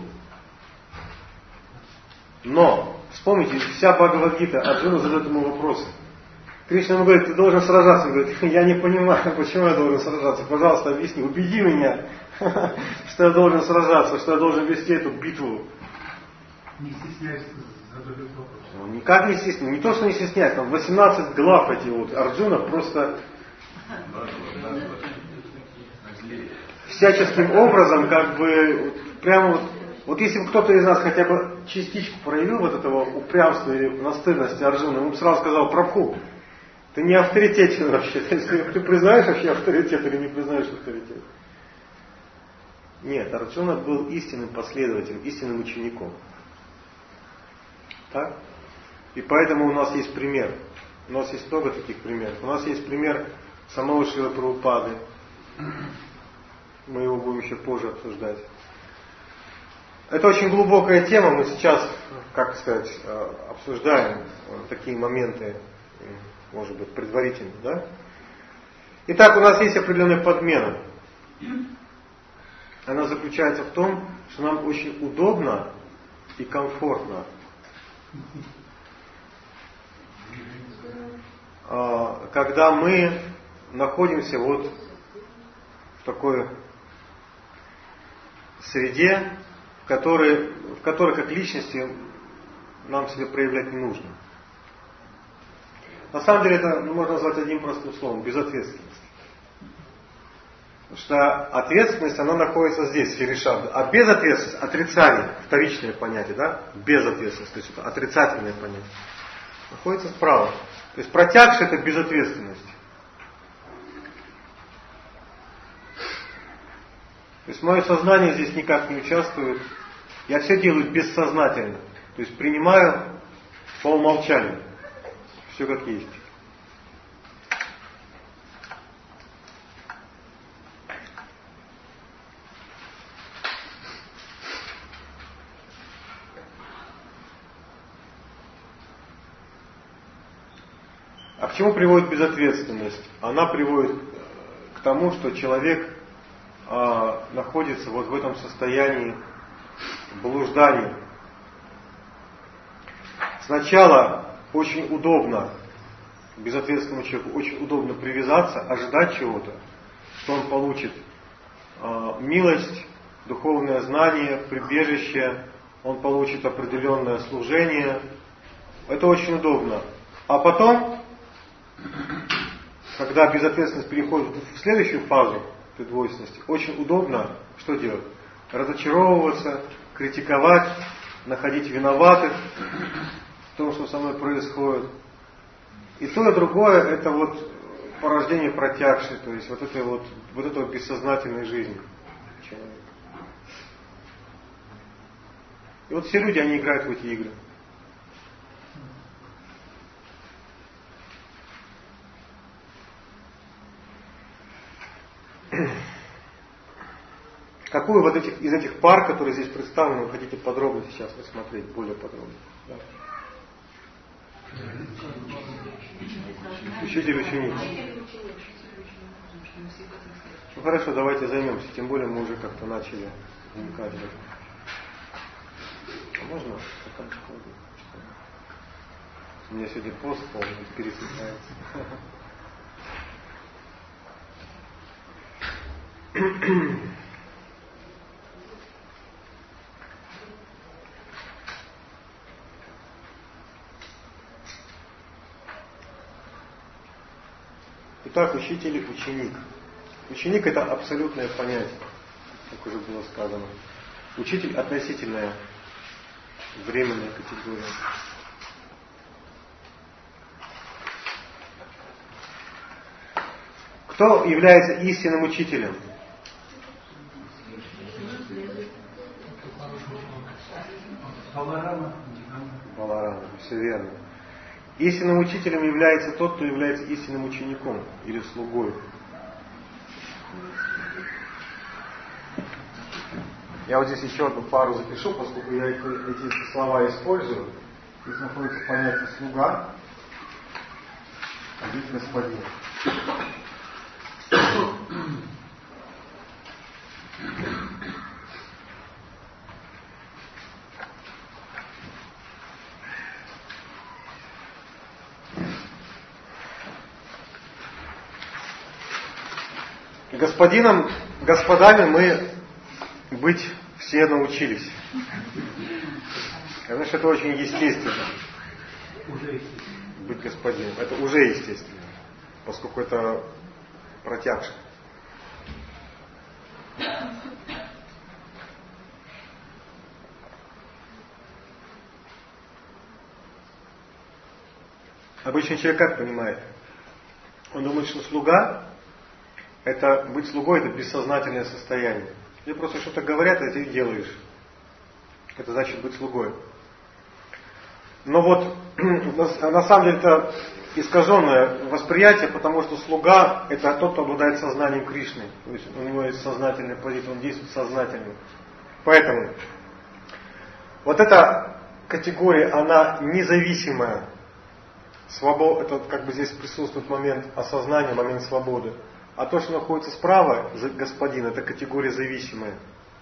Но, вспомните, вся Бхагавад-гита, Арджуна задает ему вопросы. Кришна ему говорит, ты должен сражаться. Он говорит, я не понимаю, почему я должен сражаться. Пожалуйста, объясни, убеди меня, что я должен сражаться, что я должен вести эту битву. Не стесняясь задать вопрос. Никак не стесняйся. Не то, что не стесняйся, там восемнадцать глав эти вот. Арджуна просто всяческим образом, как бы, прямо вот, вот если бы кто-то из нас хотя бы частичку проявил вот этого упрямства или настырности Арджуны, он бы сразу сказал, Прабху, ты не авторитетен вообще. Ты, ты признаешь вообще авторитет или не признаешь авторитет? Нет, Арджуна был истинным последователем, истинным учеником. Так? И поэтому у нас есть пример. У нас есть много таких примеров. У нас есть пример самого Шрилы Прабхупады. Мы его будем еще позже обсуждать. Это очень глубокая тема. Мы сейчас, как сказать, обсуждаем такие моменты, может быть, предварительно, да? Итак, у нас есть определенная подмена. Она заключается в том, что нам очень удобно и комфортно, когда мы находимся вот в такой среде, в которой, в которой как личности нам себя проявлять не нужно. На самом деле это можно назвать одним простым словом – безответственность. Потому что ответственность, она находится здесь, в сфере шабда. А безответственность, отрицание, вторичное понятие, да? Безответственность, то есть это отрицательное понятие, находится справа. То есть протягший – это безответственность. То есть мое сознание здесь никак не участвует. Я все делаю бессознательно. То есть принимаю по умолчанию. Все как есть. А к чему приводит безответственность? Она приводит к тому, что человек а, находится вот в этом состоянии блуждания. Сначала очень удобно, безответственному человеку, очень удобно привязаться, ожидать чего-то, что он получит э, милость, духовное знание, прибежище, он получит определенное служение. Это очень удобно. А потом, когда безответственность переходит в следующую фазу двойственности, очень удобно что делать? Разочаровываться, критиковать, находить виноватых в том, что со мной происходит. И то, и другое — это вот порождение протягшей, то есть вот этой вот, вот этой вот бессознательной жизни человека. И вот все люди, они играют в эти игры. Какую вот этих, из этих пар, которые здесь представлены, вы хотите подробно сейчас рассмотреть, более подробно? Да. Учитель, ученик. Ну хорошо, давайте займемся, тем более мы уже как-то начали вникать в это. А можно стаканчик воды? У меня сегодня пост полный, пересыпается. Итак, учитель и ученик. Ученик — это абсолютное понятие, как уже было сказано. Учитель — относительная, временная категория. Кто является истинным учителем? Баларама. Баларама, все верно. Истинным учителем является тот, кто является истинным учеником или слугой. Я вот здесь еще одну пару запишу, поскольку я эти слова использую. Здесь находится понятие слуга, а здесь господин. Господином, господами мы быть все научились. Потому что это очень естественно. Уже естественно. Быть господином. Это уже естественно, поскольку это протягший. Обычный человек как понимает? Он думает, что слуга — это быть слугой, это бессознательное состояние. Тебе просто что-то говорят, а ты делаешь. Это значит быть слугой. Но вот на самом деле это искаженное восприятие, потому что слуга — это тот, кто обладает сознанием Кришны. То есть у него есть сознательная позиция, он действует сознательно. Поэтому вот эта категория, она независимая. Свобода, это как бы здесь присутствует момент осознания, момент свободы. А то, что находится справа, господин, это категория зависимая.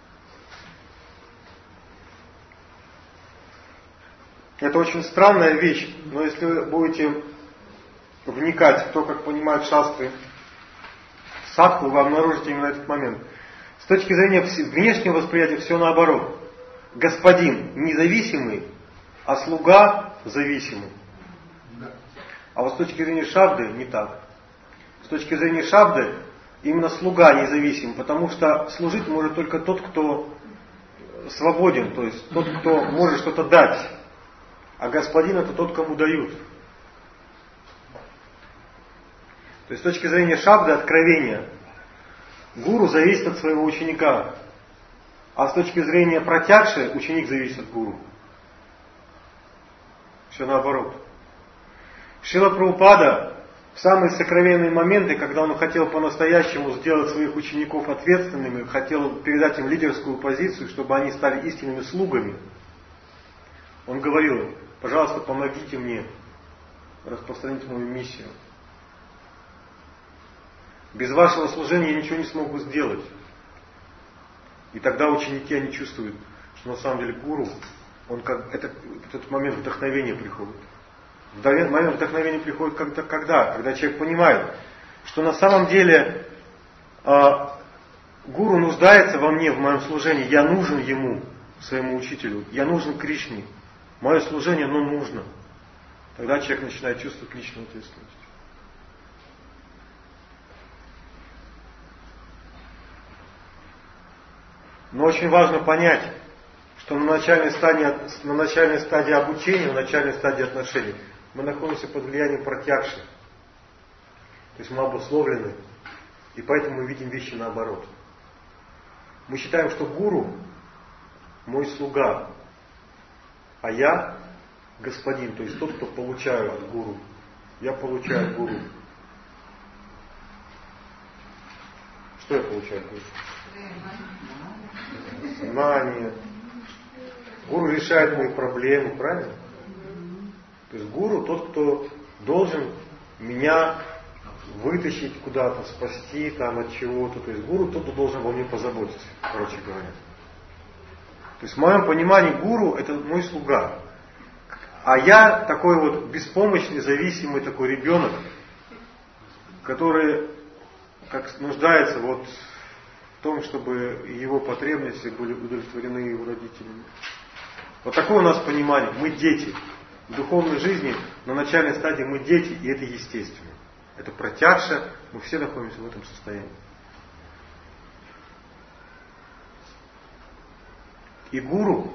Это очень странная вещь, но если вы будете вникать в то, как понимают шастры садху вы обнаружите именно этот момент. С точки зрения внешнего восприятия все наоборот. Господин независимый, а слуга зависимый. А вот с точки зрения Шабды не так. С точки зрения Шабды именно слуга независим, потому что служить может только тот, кто свободен, то есть тот, кто может что-то дать. А господин это тот, кому дают. То есть с точки зрения Шабды, откровения, гуру зависит от своего ученика. А с точки зрения протягши, ученик зависит от гуру. Все наоборот. Шрила Прабхупада в самые сокровенные моменты, когда он хотел по-настоящему сделать своих учеников ответственными, хотел передать им лидерскую позицию, чтобы они стали истинными слугами, он говорил: пожалуйста, помогите мне распространить мою миссию. Без вашего служения я ничего не смогу сделать. И тогда ученики, они чувствуют, что на самом деле гуру, он как, это, этот момент вдохновения приходит. Момент вдохновения приходит когда? Когда, когда человек понимает, что на самом деле э, гуру нуждается во мне, в моем служении. Я нужен ему, своему учителю. Я нужен Кришне. Мое служение, оно нужно. Тогда человек начинает чувствовать личную ответственность. Но очень важно понять, что на начальной стадии, на начальной стадии обучения, на начальной стадии отношений мы находимся под влиянием протягши. То есть мы обусловлены, и поэтому мы видим вещи наоборот. Мы считаем, что гуру мой слуга, а я господин, то есть тот, кто получаю от гуру. Я получаю от гуру. Что я получаю от гуру? Знание. Гуру решает мои проблемы, правильно? То есть гуру тот, кто должен меня вытащить куда-то, спасти там от чего-то. То есть гуру тот, кто должен во мне позаботиться, короче говоря. То есть в моем понимании гуру это мой слуга. А я такой вот беспомощный, зависимый такой ребенок, который как нуждается вот в том, чтобы его потребности были удовлетворены его родителями. Вот такое у нас понимание. Мы дети. В духовной жизни на начальной стадии мы дети, и это естественно. Это протягша, мы все находимся в этом состоянии. И гуру,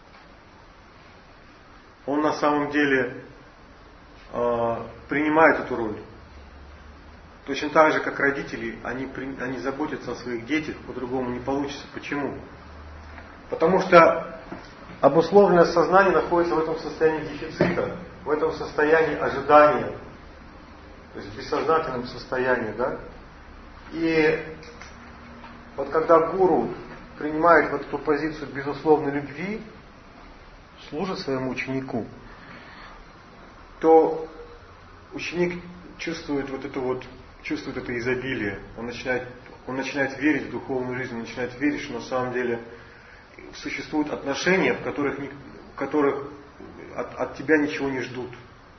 он на самом деле э, принимает эту роль. Точно так же, как родители, они, они заботятся о своих детях, по-другому не получится. Почему? Потому что обусловленное сознание находится в этом состоянии дефицита, в этом состоянии ожидания, то есть в бессознательном состоянии, да? И вот когда гуру принимает вот эту позицию безусловной любви, служит своему ученику, то ученик чувствует вот это вот, чувствует это изобилие, он начинает, он начинает верить в духовную жизнь, он начинает верить, что на самом деле существуют отношения, в которых, в которых от, от тебя ничего не ждут.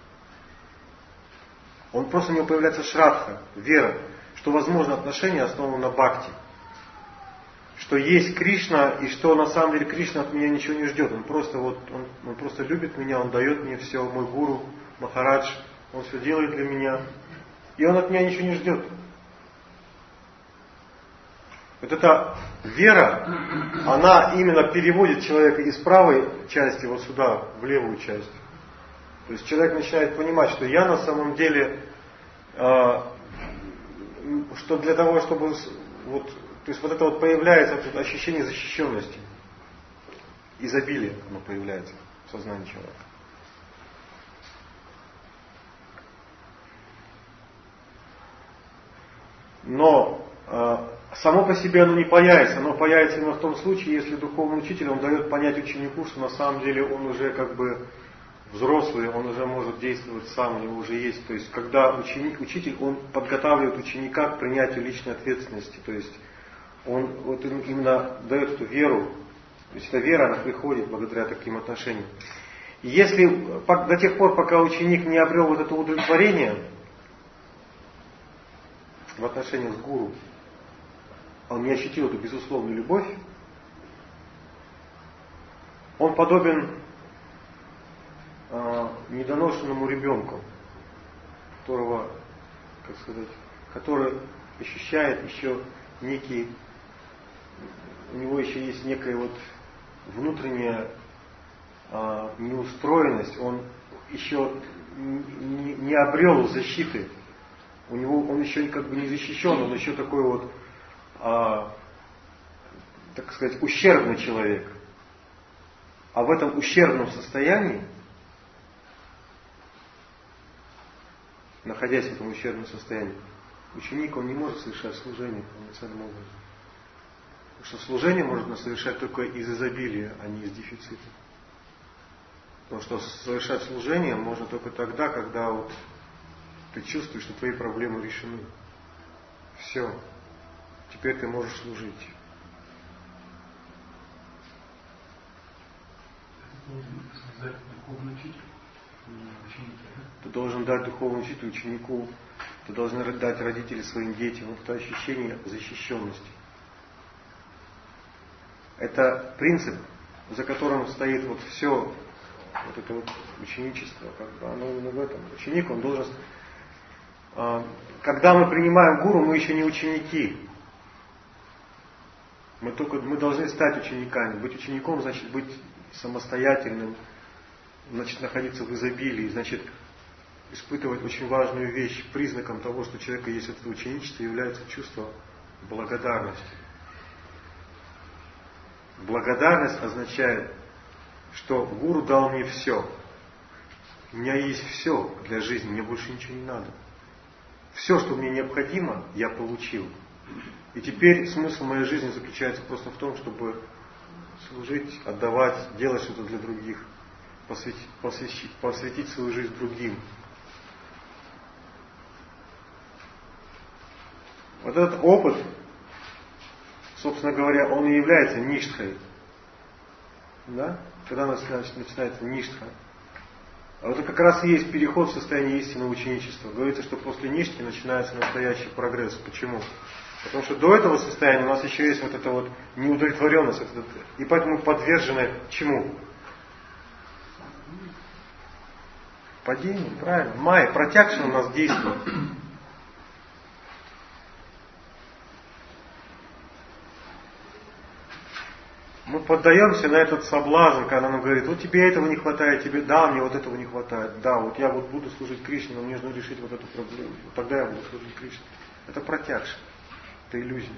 Он просто у него появляется шрадха, вера, что возможно отношения основаны на бхакти. Что есть Кришна, и что на самом деле Кришна от меня ничего не ждет. Он просто, вот, он, он просто любит меня, он дает мне все, мой гуру, Махарадж, он все делает для меня. И он от меня ничего не ждет. Вот эта вера, она именно переводит человека из правой части вот сюда, в левую часть. То есть человек начинает понимать, что я на самом деле, э, что для того, чтобы вот, то есть вот это вот появляется вот ощущение защищенности, изобилие, оно появляется в сознании человека. Но э, само по себе оно не появится, оно появится именно в том случае, если духовный учитель, он дает понять ученику, что на самом деле он уже как бы взрослый, он уже может действовать сам, у него уже есть. То есть когда ученик, учитель, он подготавливает ученика к принятию личной ответственности, то есть он вот именно дает эту веру, то есть эта вера, она приходит благодаря таким отношениям. И если до тех пор, пока ученик не обрел вот это удовлетворение, в отношениях с гуру, он не ощутил эту безусловную любовь, он подобен э, недоношенному ребенку, которого, как сказать, который ощущает еще некий, у него еще есть некая вот внутренняя э, неустроенность, он еще не, не обрел защиты, у него он еще как бы не защищен, он еще такой вот, э, так сказать, ущербный человек. А в этом ущербном состоянии, находясь в этом ущербном состоянии, ученик, он не может совершать служение полноценным образом. Потому что служение можно совершать только из изобилия, а не из дефицита. Потому что совершать служение можно только тогда, когда вот ты чувствуешь, что твои проблемы решены. Все. Теперь ты можешь служить. Создать духовный учитель, ученики, да? Ты должен дать духовному учителю, ученику, ты должен дать родителям своим детям вот это ощущение защищенности. Это принцип, за которым стоит вот все вот это вот ученичество, как бы оно именно в этом. Ученик, он должен. Когда мы принимаем гуру, мы еще не ученики. Мы только мы должны стать учениками. Быть учеником значит быть самостоятельным, значит находиться в изобилии, значит испытывать очень важную вещь. Признаком того, что у человека есть это ученичество, является чувство благодарности. Благодарность означает, что гуру дал мне все. У меня есть все для жизни, мне больше ничего не надо. Все, что мне необходимо, я получил. И теперь смысл моей жизни заключается просто в том, чтобы служить, отдавать, делать что-то для других, посвятить, посвятить, посвятить свою жизнь другим. Вот этот опыт, собственно говоря, он и является ништхой. Да? Когда начинается ништха. А вот это как раз и есть переход в состояние истинного ученичества. Говорится, что после ништхи начинается настоящий прогресс. Почему? Потому что до этого состояния у нас еще есть вот эта вот неудовлетворенность. Вот этот, и поэтому мы подвержены чему? Падению, правильно. Майя, протягшин у нас действует. Мы поддаемся на этот соблазн, когда нам говорит, вот тебе этого не хватает, тебе, да, мне вот этого не хватает, да, вот я вот буду служить Кришне, но мне нужно решить вот эту проблему, вот тогда я буду служить Кришне. Это протягшин, это иллюзия.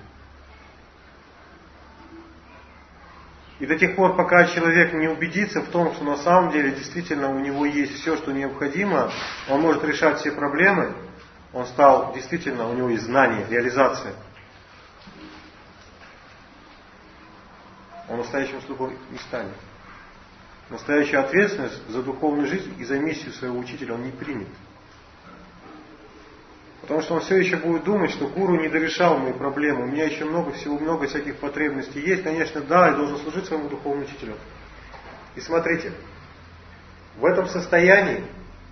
И до тех пор, пока человек не убедится в том, что на самом деле действительно у него есть все, что необходимо, он может решать все проблемы, он стал, действительно, у него есть знание, реализация. Он настоящим слугой не станет. Настоящую ответственность за духовную жизнь и за миссию своего учителя он не примет. Потому что он все еще будет думать, что гуру не дорешал мои проблемы. У меня еще много всего, много всяких потребностей есть. Конечно, да, я должен служить своему духовному учителю. И смотрите, в этом состоянии,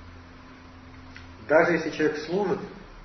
даже если человек служит,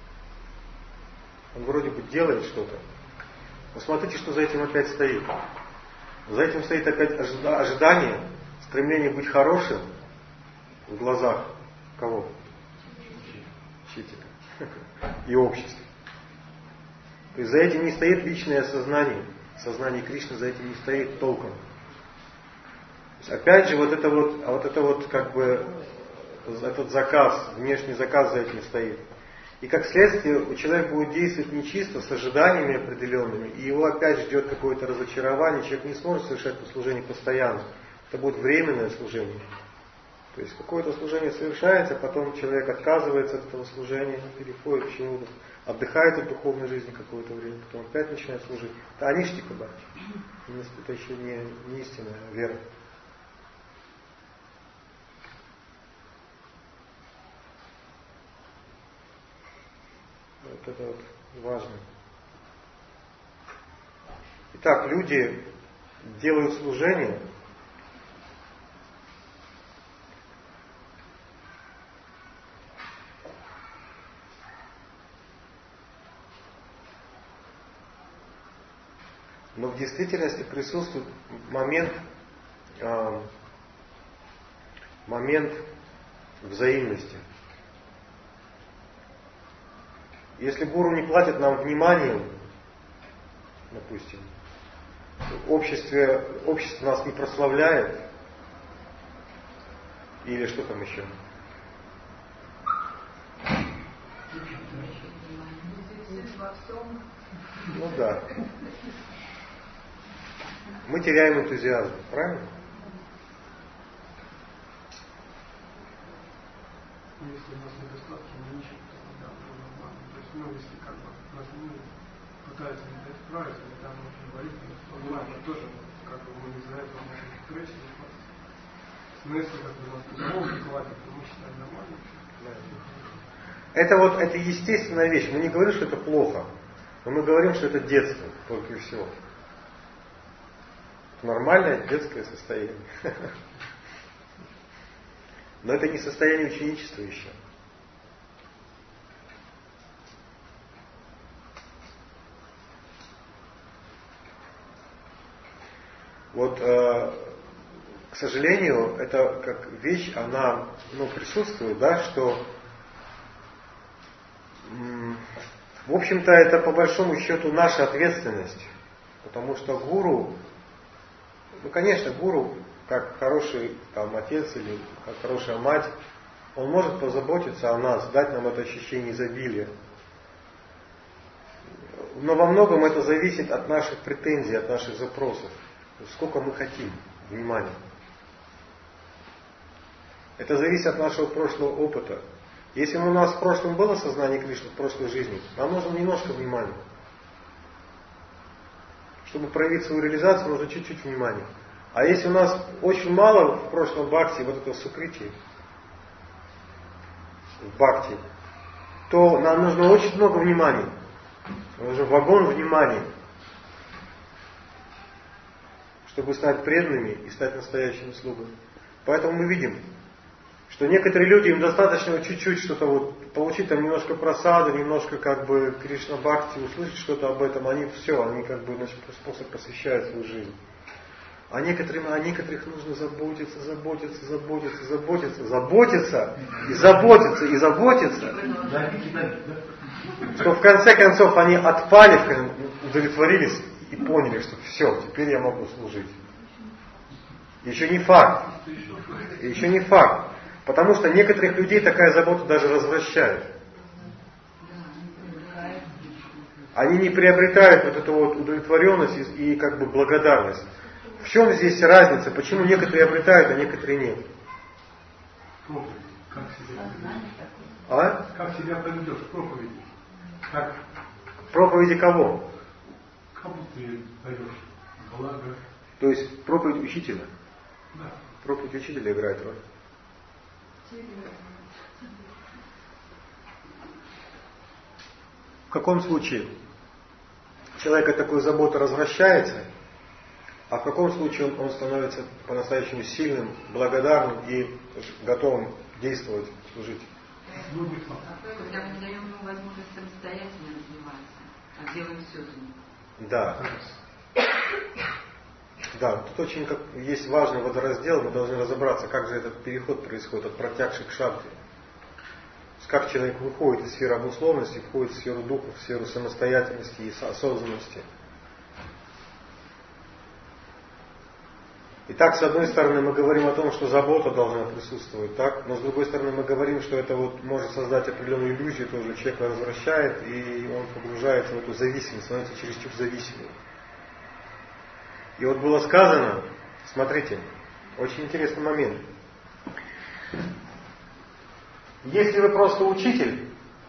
он вроде бы делает что-то, но смотрите, что за этим опять стоит. За этим стоит опять ожидание, стремление быть хорошим в глазах кого? Учителя и общества. То есть за этим не стоит личное сознание. Сознание Кришны за этим не стоит толком. То есть опять же вот это вот, а вот это вот как бы этот заказ, внешний заказ за этим стоит. И как следствие у человека будет действовать нечисто, с ожиданиями определенными, и его опять ждет какое-то разочарование, человек не сможет совершать это служение постоянно. Это будет временное служение. То есть какое-то служение совершается, потом человек отказывается от этого служения, переходит к чему-то, отдыхает от духовной жизни какое-то время, потом опять начинает служить. Это аништика бхакти. Это еще не, не истинная вера. Вот это вот важно. Итак, люди делают служение, Но в действительности присутствует момент, э, момент взаимности. Если гуру не платит нам вниманием, допустим, обществе, общество нас не прославляет, или что там еще? Ну да. Мы теряем энтузиазм, правильно? Если у нас недостатки, мы ищем, то нормально. То есть, ну, если как бы нас ну, пытаются не дать править, или там очень говорит, то понимаем, что тоже, как бы мы из-за этого можем стрессе находиться. Но если как бы нас по-другому не хватит, то мы считаем нормально. Это вот, это естественная вещь. Мы не говорим, что это плохо, но мы говорим, что это детство, только и всего. Нормальное детское состояние. Но это не состояние ученичества еще. Вот, э, к сожалению, это как вещь, она ну, присутствует, да, что м- в общем-то это по большому счету наша ответственность. Потому что гуру, ну конечно, гуру, как хороший там, отец или как хорошая мать, он может позаботиться о нас, дать нам это ощущение изобилия. Но во многом это зависит от наших претензий, от наших запросов. Сколько мы хотим внимания. Это зависит от нашего прошлого опыта. Если у нас в прошлом было сознание Кришны, в прошлой жизни, нам нужно немножко внимания. Чтобы проявить свою реализацию, нужно чуть-чуть внимания. А если у нас очень мало в прошлом бхакти, вот этого сукрити, в бхакти, то нам нужно очень много внимания. Нам нужен вагон внимания, чтобы стать преданными и стать настоящими слугами. Поэтому мы видим, что некоторые люди, им достаточно чуть-чуть что-то вот, получить там немножко просады, немножко как бы Кришна Бхакти, услышать что-то об этом, они все, они как бы просто посвящают свою жизнь. А некоторым, о некоторых нужно заботиться, заботиться, заботиться, заботиться, заботиться, и заботиться, и заботиться, что в конце концов они отпали, удовлетворились и поняли, что все, теперь я могу служить. Еще не факт. Еще не факт. Потому что некоторых людей такая забота даже развращает. Они не приобретают вот эту вот удовлетворенность и, и как бы благодарность. В чем здесь разница? Почему некоторые обретают, а некоторые нет? Как себя, а? как себя поведешь в проповеди? Как? Проповеди кого? Кому ты даешь благо? То есть проповедь учителя? Да. Проповедь учителя играет роль. В каком случае человека такой забота развращается, а в каком случае он, он становится по-настоящему сильным, благодарным и готовым действовать, служить? Когда мы даем ему возможность самостоятельно развиваться, а делаем все за него. Да. Да, тут очень как, есть важный водораздел, мы должны разобраться, как же этот переход происходит от протягшей к шакти. Как человек выходит из сферы обусловленности, входит в сферу духа, в сферу самостоятельности и осознанности. Итак, с одной стороны мы говорим о том, что забота должна присутствовать, так? Но с другой стороны мы говорим, что это вот может создать определенную иллюзию, тоже человека развращает, и он погружается в эту зависимость, становится чересчур зависимым. И вот было сказано, смотрите, очень интересный момент. Если вы просто учитель,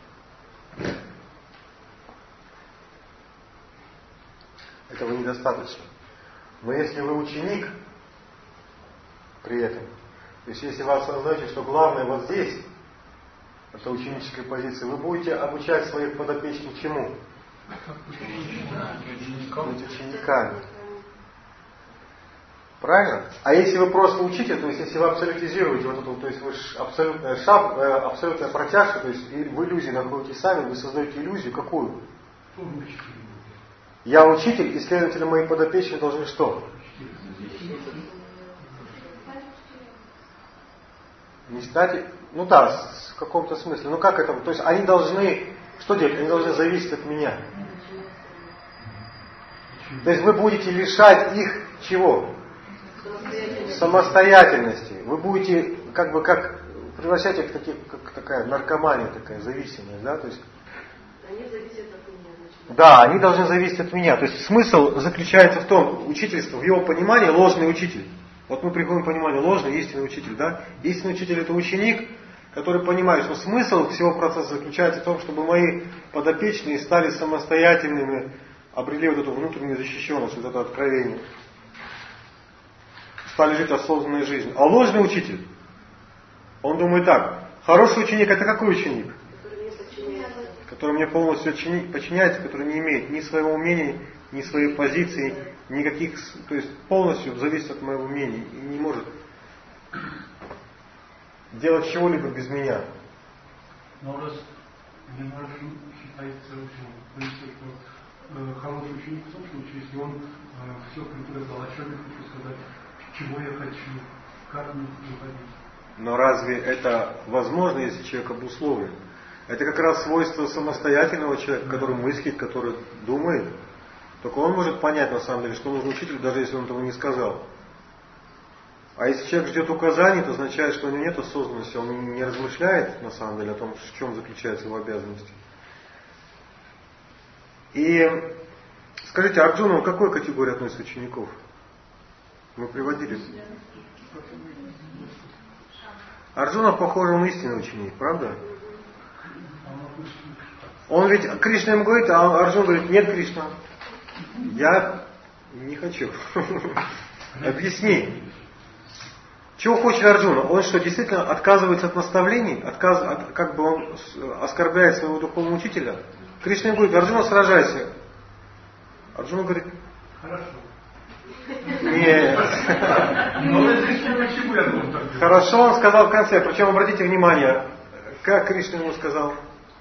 этого недостаточно. Но если вы ученик, при этом, то есть если вы осознаете, что главное вот здесь, это ученическая позиция, вы будете обучать своих подопечных чему? Быть учениками. Правильно? А если вы просто учите, то есть если вы абсолютизируете вот эту, то есть вы абсолютная шап, абсолютная протяжка, то есть в иллюзии находитесь сами, вы создаете иллюзию какую? Я учитель, и, следовательно, мои подопечные должны что? Не стать, ну да, в каком-то смысле. Ну как это? То есть они должны, что делать? Они должны зависеть от меня. То есть вы будете лишать их чего? Самостоятельности. Вы будете как бы как превращать их в такие, как такая наркомания, такая зависимость, да? То есть они зависят от меня. Значит. Да, они должны зависеть от меня. То есть смысл заключается в том, учительство, в его понимании ложный учитель. Вот мы приходим к пониманию ложный, истинный учитель, да? Истинный учитель это ученик, который понимает, что смысл всего процесса заключается в том, чтобы мои подопечные стали самостоятельными, обрели вот эту внутреннюю защищенность, вот это откровение. Стали жить осознанной жизнью. А ложный учитель, он думает так, хороший ученик это какой ученик? Который мне полностью подчиняется, который не имеет ни своего мнения, ни своей позиции, никаких, то есть полностью зависит от моего мнения и не может делать чего-либо без меня. Но раз Геннадий считается очень, что э, хороший ученик в том случае, если он э, все предугадал, о чем я хочу сказать, чего я хочу, как мне выходить. Но разве это возможно, если человек обусловлен? Это как раз свойство самостоятельного человека, который мыслит, который думает. Только он может понять на самом деле, что нужен учитель, даже если он этого не сказал. А если человек ждет указаний, то означает, что у него нет осознанности, он не размышляет на самом деле о том, в чем заключается его обязанность. И скажите, Арджуна, к какой категории относится учеников? Мы приводили. Арджуна, похоже, он истинный ученик, правда? Он ведь, Кришна ему говорит, а Арджуна говорит, нет, Кришна, я не хочу. Объясни. Чего хочет Арджуна? Он что, действительно отказывается от наставлений? Отказ, от, как бы он оскорбляет своего духовного учителя? Кришна ему говорит, Арджуна, сражайся. Арджуна говорит, хорошо. Нет. Хорошо, он сказал в конце. Причем, обратите внимание, как Кришна ему сказал?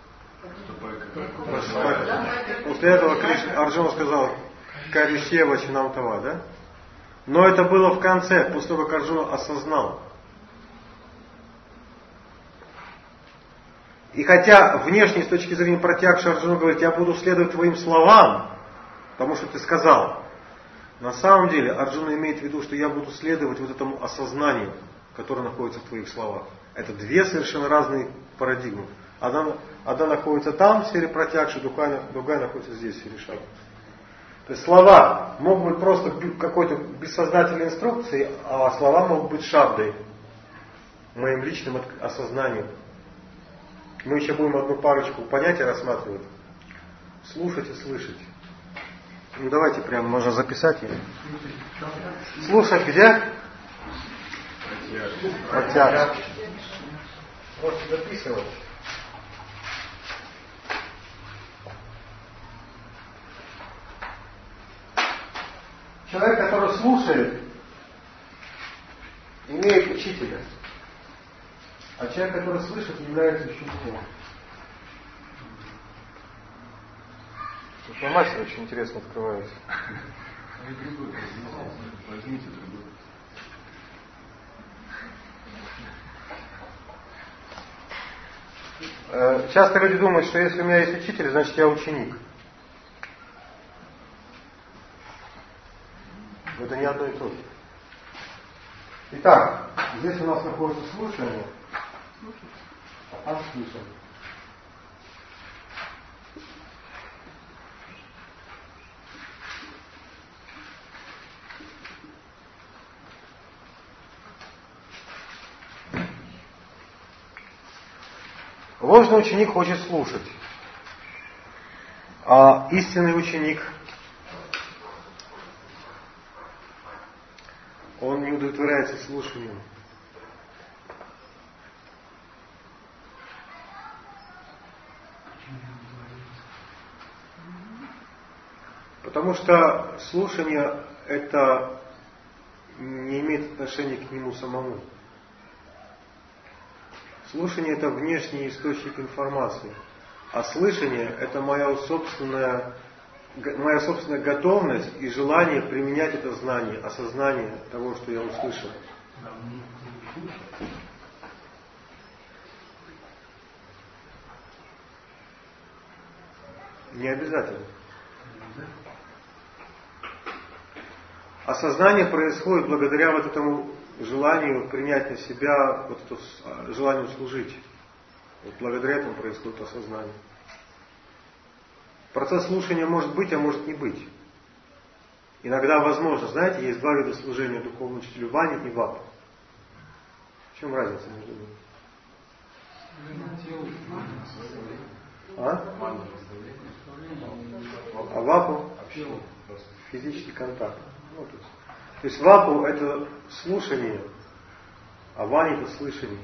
После этого Кришна, Арджуна сказал, Каришева Чинамтава, да? Но это было в конце, после того, как Арджуна осознал. И хотя внешне, с точки зрения протягши, Арджуна говорит, я буду следовать твоим словам, потому что ты сказал. На самом деле Арджуна имеет в виду, что я буду следовать вот этому осознанию, которое находится в твоих словах. Это две совершенно разные парадигмы. Одна, одна находится там, в сфере протягши, другая, другая находится здесь, в сфере шабды. То есть слова могут быть просто какой-то бессознательной инструкцией, а слова могут быть шабдой, моим личным осознанием. Мы еще будем одну парочку понятий рассматривать. Слушать и слышать. Ну давайте прямо, можно записать ее. Слушать где? Протяг. Можете записывать. Человек, который слушает, имеет учителя. А человек, который слышит, является учеником. Информация очень интересно открывается. Возьмите другой. Часто люди думают, что если у меня есть учитель, значит я ученик. Это не одно и то же. Итак, здесь у нас находится слушание, а слышание. Ложный ученик хочет слушать, а истинный ученик, он не удовлетворяется слушанием. Потому что слушание это не имеет отношения к нему самому. Слушание это внешний источник информации, а слышание это моя собственная моя собственная готовность и желание применять это знание, осознание того, что я услышал. Не обязательно. Осознание происходит благодаря вот этому желанию принять на себя, вот это желанию служить. Вот благодаря этому происходит осознание. Процесс слушания может быть, а может не быть. Иногда возможно. Знаете, есть два вида служения духовному учителю: вани и вапу. В чем разница между ними? А? А вапу? Физический контакт. Ну, то, есть, то есть вапу это слушание, а вани это слышание.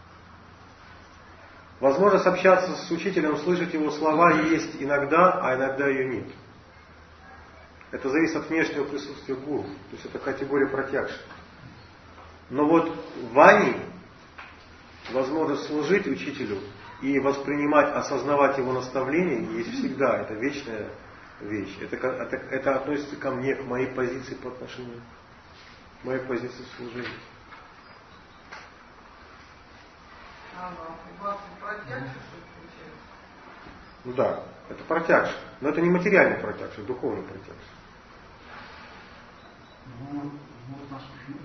Возможность общаться с учителем, слышать его слова есть иногда, а иногда ее нет. Это зависит от внешнего присутствия гуру. То есть это категория протягши. Но вот вани, возможность служить учителю и воспринимать, осознавать его наставления есть всегда. Это вечная вещь. Это, это, это относится ко мне, к моей позиции по отношению к моей позиции служения. А вапу протягши, что получается? Ну да, это протягши. Но это не материальный протягши, это духовный протягши. Ну, вот нас учили.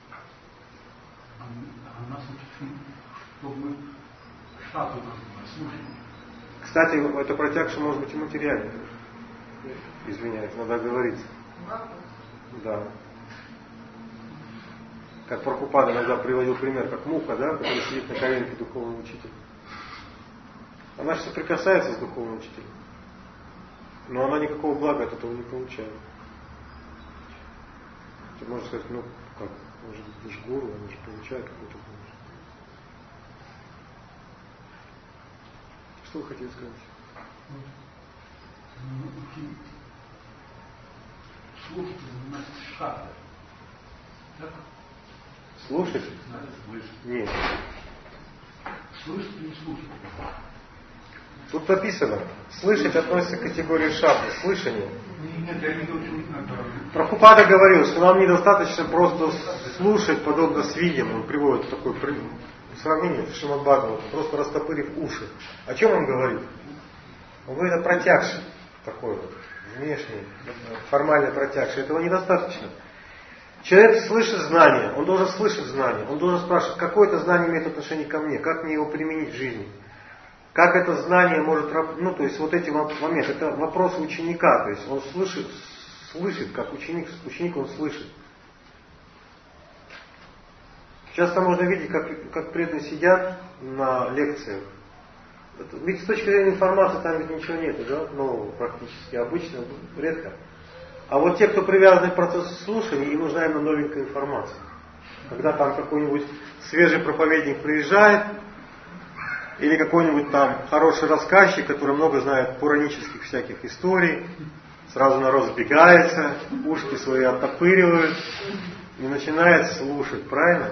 А нас учили, чтобы мы штату слушали. Кстати, это протягши может быть и материальный. Извиняюсь, надо оговориться. Да. Как Прабхупада иногда приводил пример, как муха, да, которая сидит на коленке духовного учителя. Она же соприкасается с духовным учителем. Но она никакого блага от этого не получает. Ты можешь сказать, ну как, может быть, ты же гуру, он же получает какой-то помощь. Что вы хотели сказать? Слушать занимается шкафом. Так? Слушать? Надо слышать. Нет. Слышать или слушать? Тут написано, слышать относится к категории шабда, слышание. Нет, я не очень надо. Прабхупада говорил, что нам недостаточно просто слушать, подобно свиньям. Он приводит такое сравнение в Шримад Бхагаватам, просто растопырив уши. О чем он говорит? Он говорит о протягше, такой вот, внешний, формальный протягше. Этого недостаточно. Человек слышит знания, он должен слышать знания, он должен спрашивать, какое это знание имеет отношение ко мне, как мне его применить в жизни. Как это знание может, ну то есть вот эти моменты, это вопросы ученика, то есть он слышит, слышит, как ученик, ученик он слышит. Часто можно видеть, как, как преданные сидят на лекциях. Ведь с точки зрения информации там ведь ничего нет, да, нового практически, обычно, редко. А вот те, кто привязаны к процессу слушания, им нужна именно новенькая информация. Когда там какой-нибудь свежий проповедник приезжает, или какой-нибудь там хороший рассказчик, который много знает пуранических всяких историй, сразу народ сбегается, ушки свои оттопыривают и начинает слушать, правильно?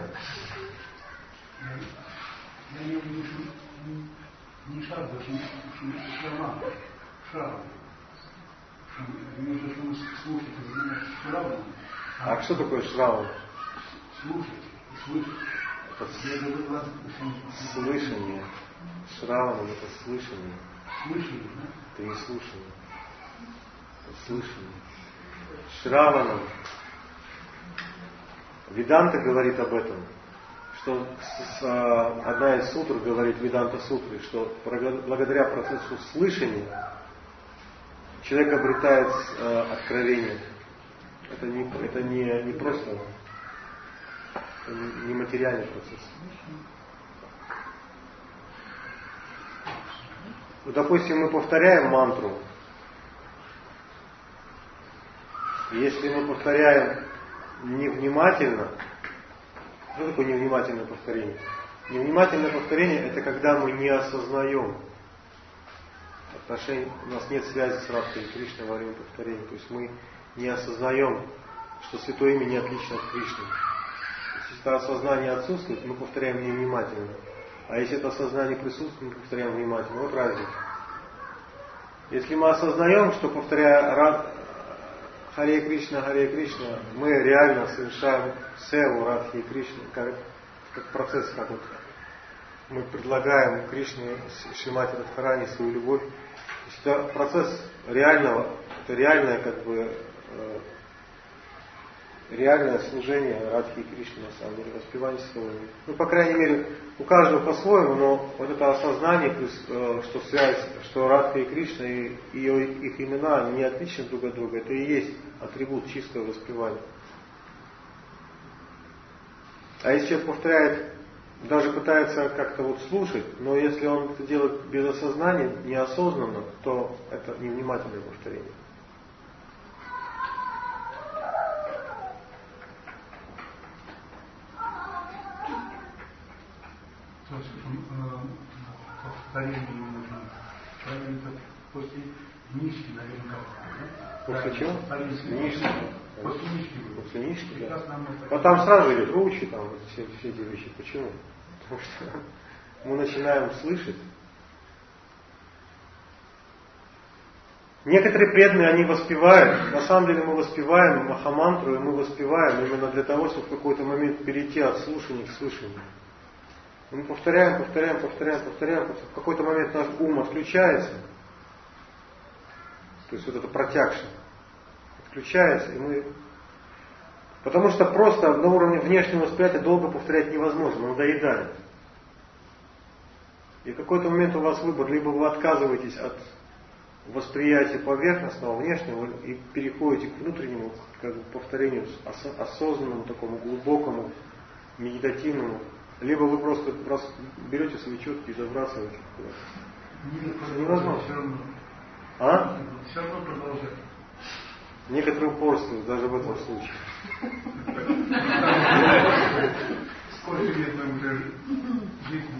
Я не вижу не шаг, даже не шарма, шарм. Между тем слушать, шарм. А что такое шрава? Слушать, слышать. Это слышание. Шраванам это слышание. Слышание, да? Это не слушание. Это слышание. Шраванам. Веданта говорит об этом, что с, с, одна из сутр говорит, Веданта сутры, что благодаря процессу слышания человек обретает э, откровение. Это не, это не, не просто это не, не материальный процесс. Вот, допустим, мы повторяем мантру. И если мы повторяем невнимательно, что такое невнимательное повторение? Невнимательное повторение — это когда мы не осознаем отношения, у нас нет связи с Радхой Кришной во время повторения. То есть мы не осознаем, что Святое Имя не отлично от Кришны. Если это осознание отсутствует, мы повторяем невнимательно. А если это осознание присутствует, мы повторяем внимательно. Вот разница. Если мы осознаем, что повторяя Харе Кришна, Харе Кришна, мы реально совершаем севу Радхи и Кришны, как, как процесс, как вот мы предлагаем Кришне, Шримати Радхарани свою любовь. Это процесс реального, это реальное как бы э, реальное служение Радхи и Кришне, на самом деле, воспевание слова. Ну, по крайней мере, у каждого по-своему, но вот это осознание, плюс, э, что связь, что Радха и Кришна и ее, их имена, они не отличны друг от друга, это и есть атрибут чистого воспевания. А если человек повторяет, даже пытается как-то вот слушать, но если он это делает без осознания, неосознанно, то это невнимательное повторение. То есть повторение нужно правильно после нишки, наверное, да? После чего? Нишки. После нишки. После нишки, да. Нам А там сразу идет ручи, там вот все, все эти вещи. Почему? Потому что мы начинаем слышать. Некоторые преданные, они воспевают. На самом деле мы воспеваем Махамантру, и мы воспеваем именно для того, чтобы в какой-то момент перейти от слушания к слышанию. Мы повторяем, повторяем, повторяем, повторяем. В какой-то момент наш ум отключается. То есть вот это протягша отключается, и мы... Потому что просто на уровне внешнего восприятия долго повторять невозможно, надоедает. И в какой-то момент у вас выбор, либо вы отказываетесь от восприятия поверхностного, внешнего, и переходите к внутреннему, как бы, повторению, осознанному, такому глубокому, медитативному, либо вы просто берете свои четки и забрасываете куда-то. Невозможно. А? Все равно продолжать. Некоторые упорствуют даже в этом случае. Сколько лет мы уже жизнь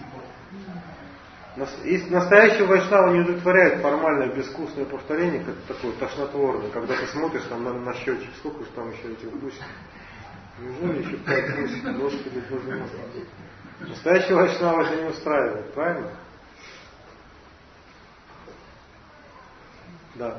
И настоящего вайшнава не удовлетворяет формальное безвкусное повторение, как такое тошнотворное, когда ты смотришь там на, на счетчик, сколько же там еще этих бусин. Неужели еще пять бусин? Господи, Боже мой. Настоящего вайшнава это не устраивает, правильно? Да.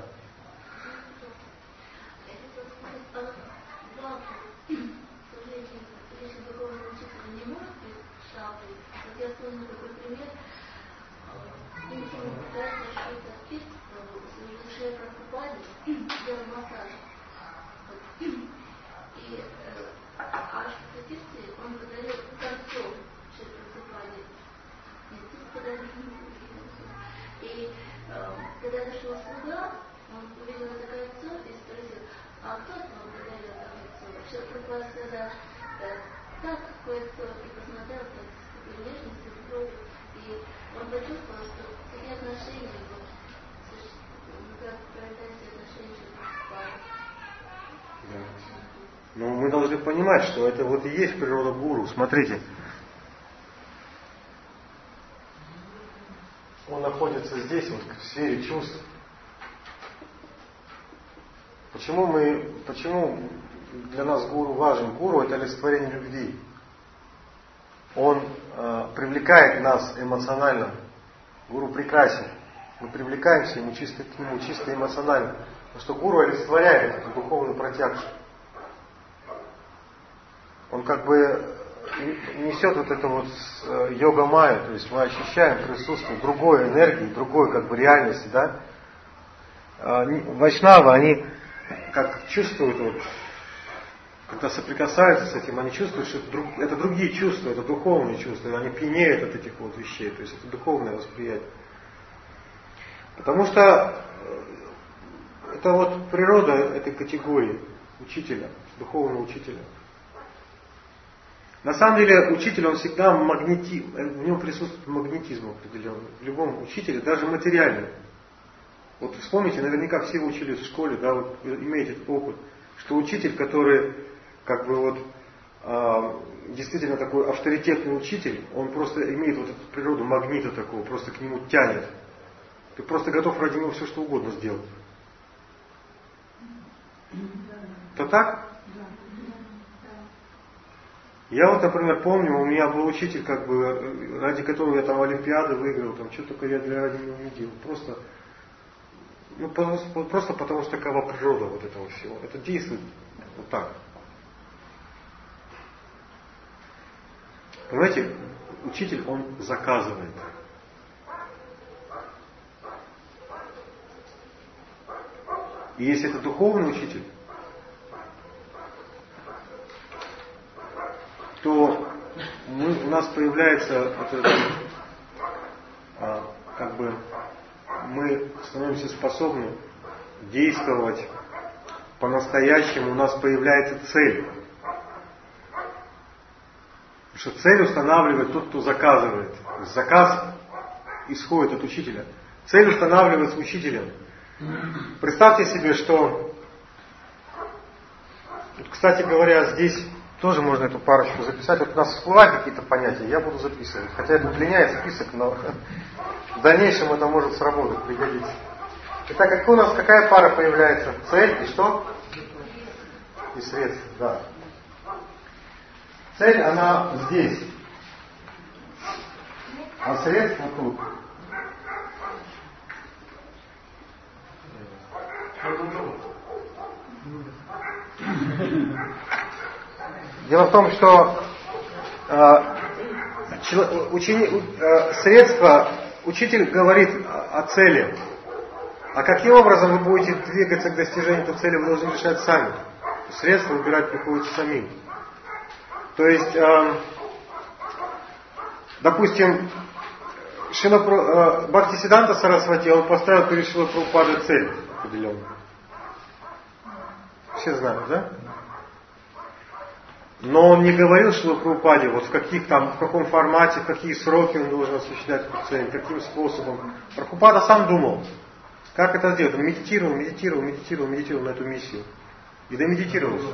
И когда дошел слуга, он увидел это кольцо и спросил, а кто вам подарил это кольцо? Вообще Прабхупада сказал, так, кольцо, и посмотрел так, с такой нежностью, любовью, и он почувствовал, что такие отношения, вот, как проявлять отношения с Прабхупадой. Да. Но мы должны понимать, что это вот и есть природа гуру. Смотрите. Он находится здесь, вот в сфере чувств. Почему мы, почему для нас гуру важен? Гуру — это олицетворение любви. Он э, привлекает нас эмоционально. Гуру прекрасен. Мы привлекаемся ему чисто к нему, чисто эмоционально. Потому что гуру олицетворяет эту духовную протягу. Он как бы несет вот это вот йога-майя, то есть мы ощущаем присутствие другой энергии, другой как бы реальности, да. Вайшнавы, они как чувствуют, вот, когда соприкасаются с этим, они чувствуют, что это, друг, это другие чувства, это духовные чувства, они пьянеют от этих вот вещей, то есть это духовное восприятие. Потому что это вот природа этой категории учителя, духовного учителя. На самом деле учитель, он всегда магнети... в нем присутствует магнетизм определенный. В любом учителе, даже материальном. Вот вспомните, наверняка все вы учились в школе, да, вот имеете этот опыт, что учитель, который как бы вот э, действительно такой авторитетный учитель, он просто имеет вот эту природу магнита такого, просто к нему тянет. Ты просто готов ради него все что угодно сделать. То так? Я вот, например, помню, у меня был учитель, как бы, ради которого я там олимпиады выиграл, там что только я для ради него не делал. Просто Ну, просто, просто потому что такова природа вот этого всего. Это действует вот так. Понимаете, учитель, он заказывает. И если это духовный учитель, то мы, у нас появляется вот это, а, как бы мы становимся способны действовать по-настоящему, у нас появляется цель. Потому что цель устанавливает тот, кто заказывает. Заказ исходит от учителя. Цель устанавливается учителем. Представьте себе, что, кстати говоря, здесь тоже можно эту парочку записать. Вот у нас всплывают какие-то понятия, я буду записывать. Хотя это удлиняет список, но в дальнейшем это может сработать, пригодится. Итак, какая у нас какая пара появляется? Цель и что? И средства, да. Цель, она здесь. А средства тут. Дело в том, что э, учени, э, средства, учитель говорит о, о цели. А каким образом вы будете двигаться к достижению этой цели, вы должны решать сами. Средства выбирать приходится самим. То есть, э, допустим, Шила, э, Бхактисиданта Сарасвати, он поставил перед Шилой Прабхупадой цель определенную. Все знают, да? Но он не говорил Шиле Прабхупаде, вот в каких там, в каком формате, в какие сроки он должен осуществлять эту цель, каким способом. Прабхупада сам думал, как это сделать. Он медитировал, медитировал, медитировал, медитировал на эту миссию. И домедитировался.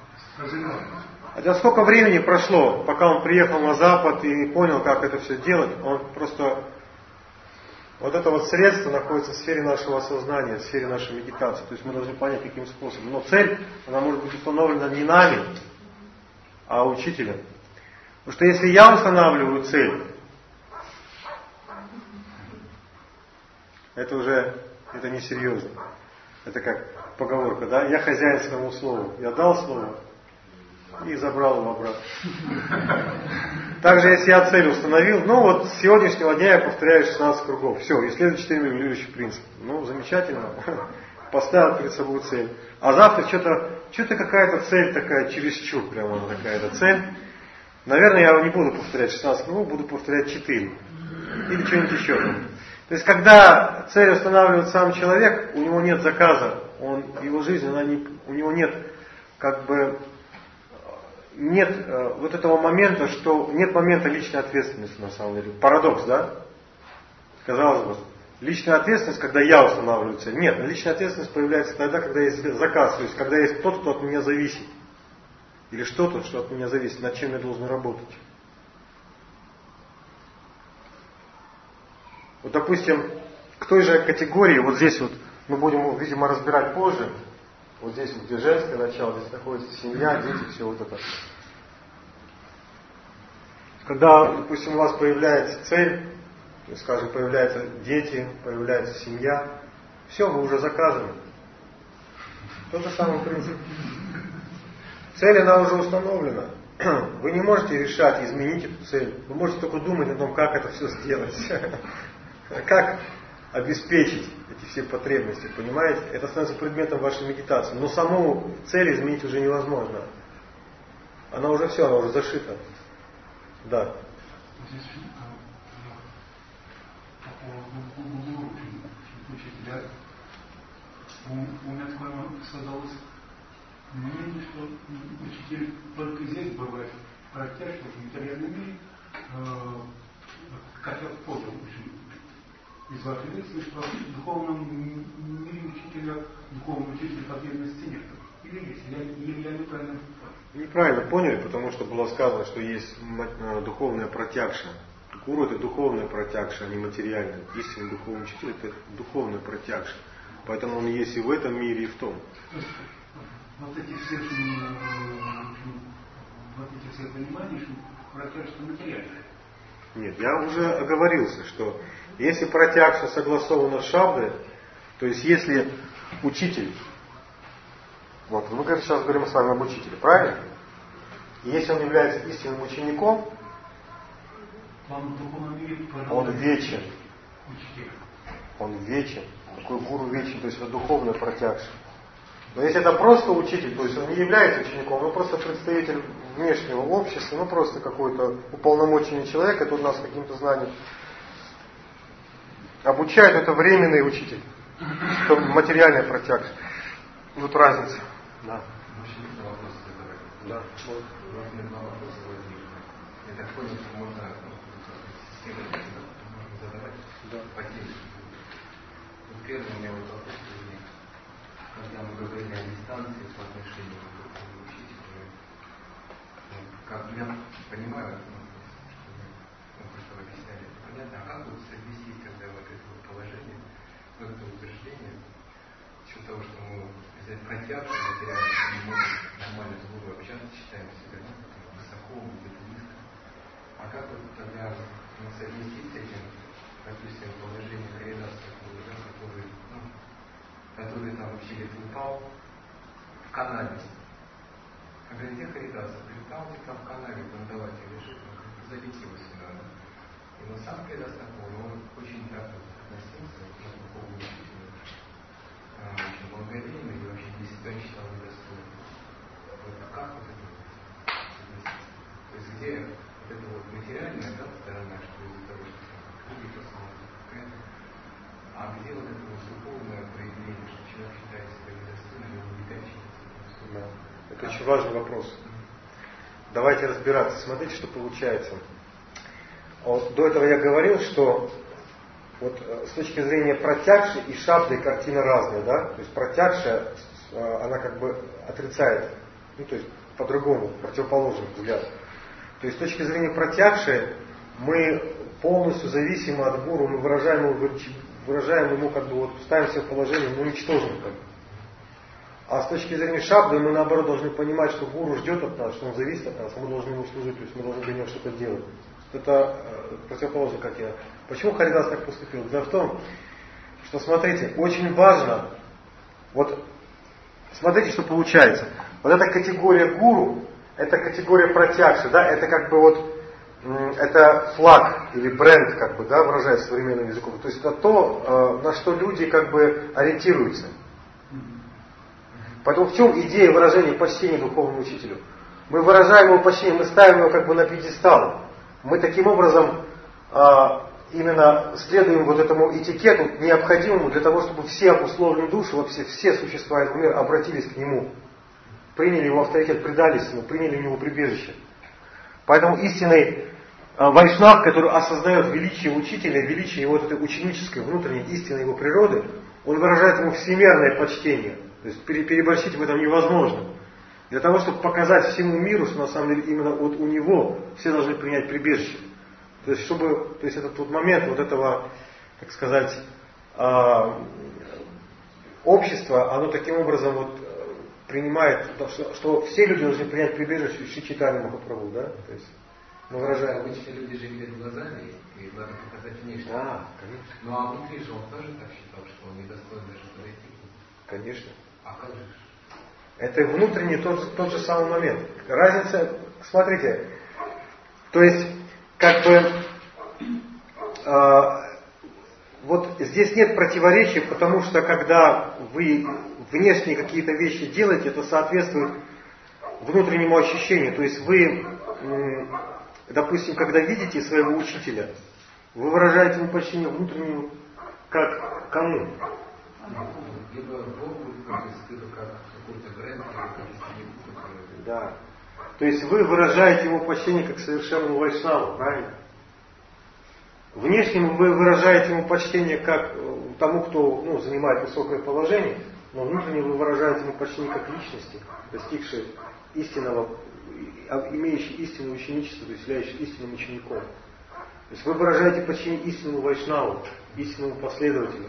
А сколько времени прошло, пока он приехал на Запад и понял, как это все делать, он просто... Вот это вот средство находится в сфере нашего сознания, в сфере нашей медитации. То есть мы должны понять, каким способом. Но цель, она может быть установлена не нами, а учителем. Потому что если я устанавливаю цель, это уже это несерьезно. Это как поговорка, да? Я хозяин своему слову. Я дал слово и забрал его обратно. Также, если я цель установил, ну вот с сегодняшнего дня я повторяю шестнадцать кругов. Все, и следует четыре регулирующих принципа. Ну, замечательно. Поставил перед собой цель. А завтра что-то, что-то какая-то цель такая, чересчур прямо такая-то цель. Наверное, я не буду повторять шестнадцать кругов, буду повторять четыре. Или что-нибудь еще. То есть, когда цель устанавливает сам человек, у него нет заказа, он, его жизнь, она не, у него нет, как бы, нет э, вот этого момента, что нет момента личной ответственности на самом деле. Парадокс, да? Казалось бы, личная ответственность, когда я устанавливаю цель. Нет, личная ответственность появляется тогда, когда есть заказ, то есть когда есть кто-то, кто от меня зависит. Или что-то, что от меня зависит, над чем я должен работать. Вот, допустим, к той же категории, вот здесь вот, мы будем, видимо, разбирать позже, вот здесь вот, где женское начало, здесь находится семья, дети, все вот это. Когда, допустим, у вас появляется цель, скажем, появляются дети, появляется семья, все, вы уже заказаны. Тот же самый принцип. Цель, она уже установлена. Вы не можете решать, изменить эту цель. Вы можете только думать о том, как это все сделать. Как обеспечить эти все потребности, понимаете? Это становится предметом вашей медитации. Но саму цель изменить уже невозможно. Она уже все, она уже зашита. Да. Здесь по поводу учителя, у меня такое создалось мнение, что учитель только здесь бывает протяжный в материальном мире, как я понял, из вашей лекции, что в духовном мире учителя, духовного учителя потребности нет. Или есть? Я, я, я неправильно понял. Неправильно поняли, потому что было сказано, что есть духовная протягша. Гуру — это духовная протягша, а не материальная. Истинный духовный учитель — это духовная протягша. Поэтому он есть и в этом мире, и в том. Вот эти все, вот эти все понимания, что протягша материальная. Нет, я уже оговорился, что если протягша согласована с шабдой, То есть если учитель, вот мы сейчас говорим с вами об учителе, правильно? И если он является истинным учеником, он вечен. Он вечен. Такой гуру вечен, то есть это духовная протяжка. Но если это просто учитель, то есть он не является учеником, он просто представитель внешнего общества, ну просто какой-то уполномоченный человек, который нас каким-то знанием обучает, это временный учитель. Это материальная протяжка. Вот разница. Да. Да. Я так понял, что можно задавать по теме. Первый у меня вот вопрос, когда мы говорили о дистанции по отношению к учителю, как я понимаю, мы просто объясняли, понятно, а как вот совместить тогда вот это вот положение, вот это утверждение, с учетом того, что мы взять протяжку материально, не можем нормально с Гуру общаться, считаем себя ну, высоко, где-то низко. А как вот тогда ну, совместить с этим, допустим, положение Харидаса, да, который, ну, который там вообще где-то упал в канаве. А говорит, где Харидас? Говорит, там где там в канаве бандаватель лежит, забить его сюда. Да? И он сам Харидас такой, он очень так вот относился к духовному учителю, очень благоговейный и вообще не себя считал недостойным. Вот как вот это совместить? То есть где вот эта вот материальная да, сторона, что из-за того, что люди посмотрят, а где вот это вот духовное проявление, что человек считает себя недостойным и не качается? Да. Это очень важный вопрос. Давайте разбираться. Смотрите, что получается. Вот до этого я говорил, что вот с точки зрения протягши и шабды картина разная, да? То есть протягша, она как бы отрицает, ну то есть по-другому, противоположный взгляд. То есть с точки зрения протягши мы полностью зависимы от гуру, мы выражаем ему, выражаем ему как бы вот ставим себя в положение, мы уничтожим как бы. А с точки зрения шабды мы наоборот должны понимать, что гуру ждет от нас, что он зависит от нас, мы должны ему служить, то есть мы должны для него что-то делать. Это э, противоположно, как я. Почему Харидас так поступил? Дело в том, что смотрите, очень важно, вот смотрите, что получается. Вот эта категория гуру, это категория протягши, да, это как бы вот, м, это флаг или бренд, как бы, да, выражаясь современным языком. То есть это то, э, на что люди как бы ориентируются. Поэтому в чем идея выражения почтения духовному учителю? Мы выражаем его почтение, мы ставим его как бы на пьедестал. Мы таким образом а, именно следуем вот этому этикету необходимому для того, чтобы все условные души, вообще все существа этого мира обратились к нему, приняли его авторитет, предались ему, приняли у него прибежище. Поэтому истинный а, вайшнав, который осознает величие учителя, величие его вот этой ученической внутренней истины его природы, он выражает ему всемерное почтение. То есть переборщить в этом невозможно. Для того, чтобы показать всему миру, что на самом деле именно вот у него все должны принять прибежище. То есть, чтобы, то есть этот вот момент вот этого, так сказать, э, общества, оно таким образом вот принимает, что, что все люди должны принять прибежище Шри Чайтанья Махапрабху, да? То есть мы выражаем. Обычно люди же видят глазами и надо показать внешне. Да, конечно. Ну а внутри же он тоже так считал, что он недостоин даже подойти. Конечно. А как же? Это внутренний тот, тот же самый момент. Разница, смотрите, то есть, как бы, э, вот здесь нет противоречий, потому что когда вы внешние какие-то вещи делаете, это соответствует внутреннему ощущению. То есть вы, э, допустим, когда видите своего учителя, вы выражаете ему почтение внутреннему, как кому? Либо Богу, как какой-то бренд, или да. То есть вы выражаете ему почтение как совершенному вайшнаву, правильно? Внешне вы выражаете ему почтение как тому, кто ну, занимает высокое положение, но внутренне вы выражаете ему почтение как личности, достигшей истинного, имеющей истинное ученичество, то есть являющей истинным учеником. То есть вы выражаете почтение истинному вайшнаву, истинному последователю.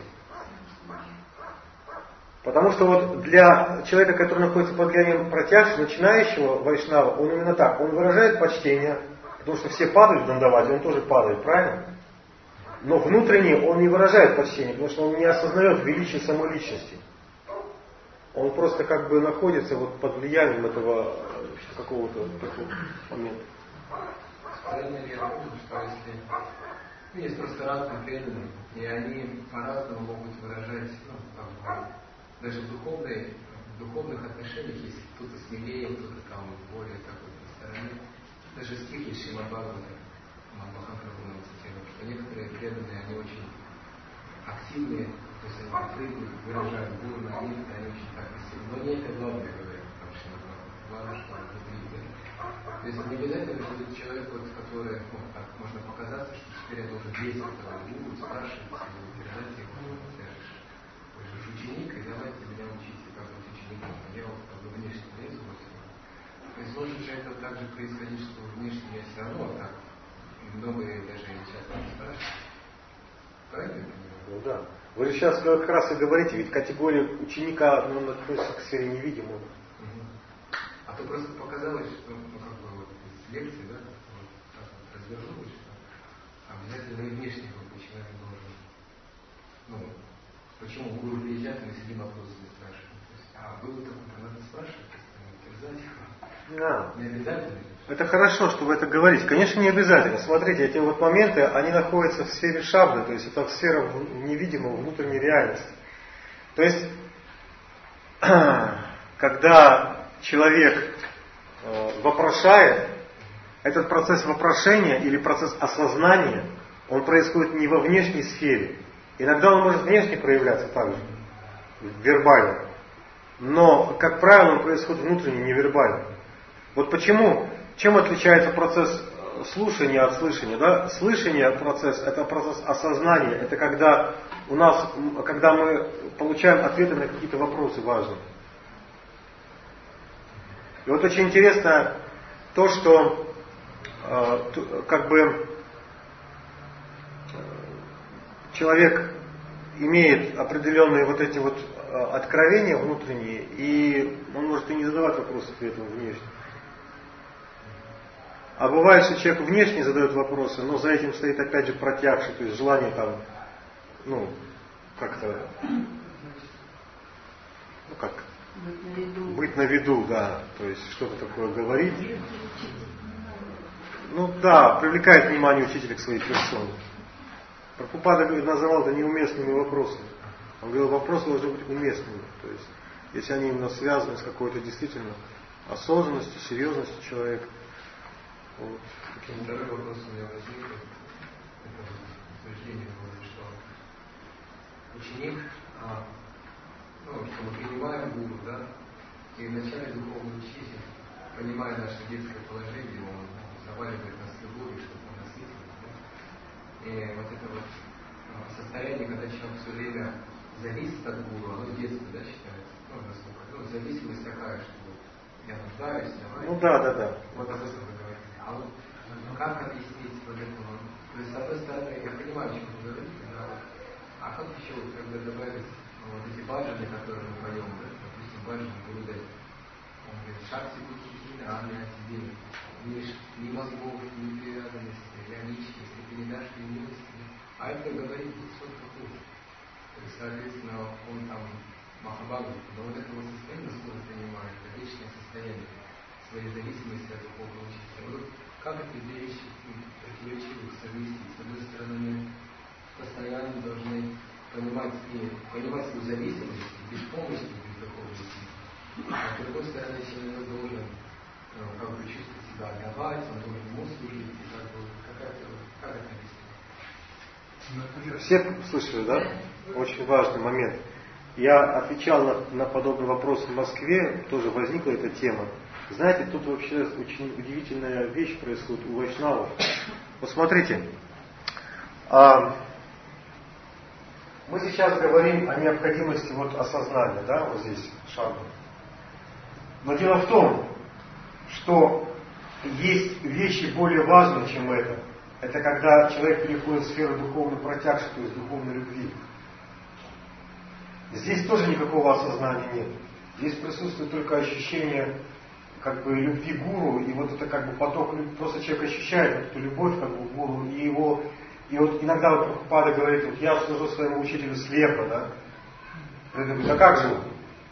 Потому что вот для человека, который находится под влиянием протяжки, начинающего вайшнава, он именно так, он выражает почтение, потому что все падают в дандавате, он тоже падает, правильно? Но внутренне он не выражает почтение, потому что он не осознает величие самой личности. Он просто как бы находится вот под влиянием этого какого-то такого момента. Правильно ли я помню, что если ну, есть просто разные преданные, и они по-разному могут выражать, ну, там, даже в духовной, в духовных отношениях есть кто-то смелее, кто-то там более такой по стороне. Даже стихи Шримад Бхагавата, Махапрабху цитировал, что некоторые преданные, они очень активные, то есть они открыты, выражают бурно, а некоторые они очень так пассивны. Но не это главное, говорят, там Шримад Бхагавата. Главное, что он внутри. То есть не обязательно, что этот человек, вот, который, ну, так можно показаться, что теперь я должен весь этого гуру спрашивать, его передать ему, ты же, вы же ученик, и давайте меня учите, как быть учеником. Я вот как бы внешне лезу во все. То есть может же это также происходить, что внешне я все равно так многое даже часто не спрашиваю. Правильно я понимаю? Ну да. Вы же сейчас как раз и говорите, ведь категория ученика, ну, относится к сфере невидимого. Угу. А то просто показалось, что, ну, как бы вот из лекции, да, вот так вот развернулось, что обязательно и внешне как бы человек должен, ну, почему гуру приезжает, мы сидим вопросы не спрашиваем. То есть, а было такое, надо спрашивать, терзать. Да. Не обязательно. Это хорошо, что вы это говорите. Конечно, не обязательно. Смотрите, эти вот моменты, они находятся в сфере шабды, то есть это сфера невидимого внутренней реальности. То есть, когда человек э, вопрошает, этот процесс вопрошения или процесс осознания, он происходит не во внешней сфере. Иногда он может внешне проявляться также, вербально. Но, как правило, он происходит внутренне, невербально. Вот почему, чем отличается процесс слушания от слышания? Да? Слышание процесс, это процесс осознания, это когда у нас, когда мы получаем ответы на какие-то вопросы важные. И вот очень интересно то, что э, как бы человек имеет определенные вот эти вот откровения внутренние, и он может и не задавать вопросы при этом внешне. А бывает, что человек внешне задает вопросы, но за этим стоит опять же протягший, то есть желание там, ну, как-то, ну как, Быть на виду. быть на виду, да, то есть что-то такое говорить. Ну да, привлекает внимание учителя к своей персоне. Прабхупада называл это неуместными вопросами. Он говорил, вопросы должны быть уместными. То есть, если они именно связаны с какой-то действительно осознанностью, серьезностью человека. Вот. Второй вопрос у меня возник. Это утверждение было, что ученик, а, ну, что мы принимаем гуру, да, и вначале духовный учитель, понимая наше детское положение, он заваливает нас любовью, чтобы мы насытились, да. И вот это вот состояние, когда человек все время зависит от гуру, оно в детстве, да, считается, ну, насколько, ну, зависимость такая, что я нуждаюсь, давай. Ну да, да, да. Вот об этом вы говорите. А вот как объяснить вот это? То есть, с одной стороны, я понимаю, о чем вы говорите, да, а как еще вот, когда добавить ну, вот эти баджаны, которые мы поем, да, допустим, баджаны Гурудев, он говорит, шакти будхи, ами атиди, ни, ни мозгов, ни привязанности, логически, если ты не дашь мне милости, а это говорит пятьсот хуже. То есть, соответственно, он там Махабхагавата, но вот этого состояния сложно понимает, это вечное состояние своей зависимости от духовного учителя. Вот как эти две вещи противоречивы совместить? С одной стороны, мы постоянно должны понимать, и, понимать свою зависимость, быть полностью без духовного учителя. А с другой стороны, человек должен ну, как бы чувствовать себя отдавать, он должен ему служить, и как бы, как это, как это объяснить? Все слышали, да? Очень важный момент. Я отвечал на, на подобный вопрос в Москве, тоже возникла эта тема. Знаете, тут вообще очень удивительная вещь происходит у вайшнавов. Вот смотрите, а, мы сейчас говорим о необходимости вот осознания, да, вот здесь шагу. Но дело в том, что есть вещи более важные, чем это. Это когда человек переходит в сферу духовной протягши, то есть духовной любви. Здесь тоже никакого осознания нет. Здесь присутствует только ощущение как бы любви гуру, и вот это как бы поток, просто человек ощущает эту любовь как бы гуру, и его, И вот иногда вот Прабхупада говорит, вот я служу своему учителю слепо, да? Я говорю, а как же?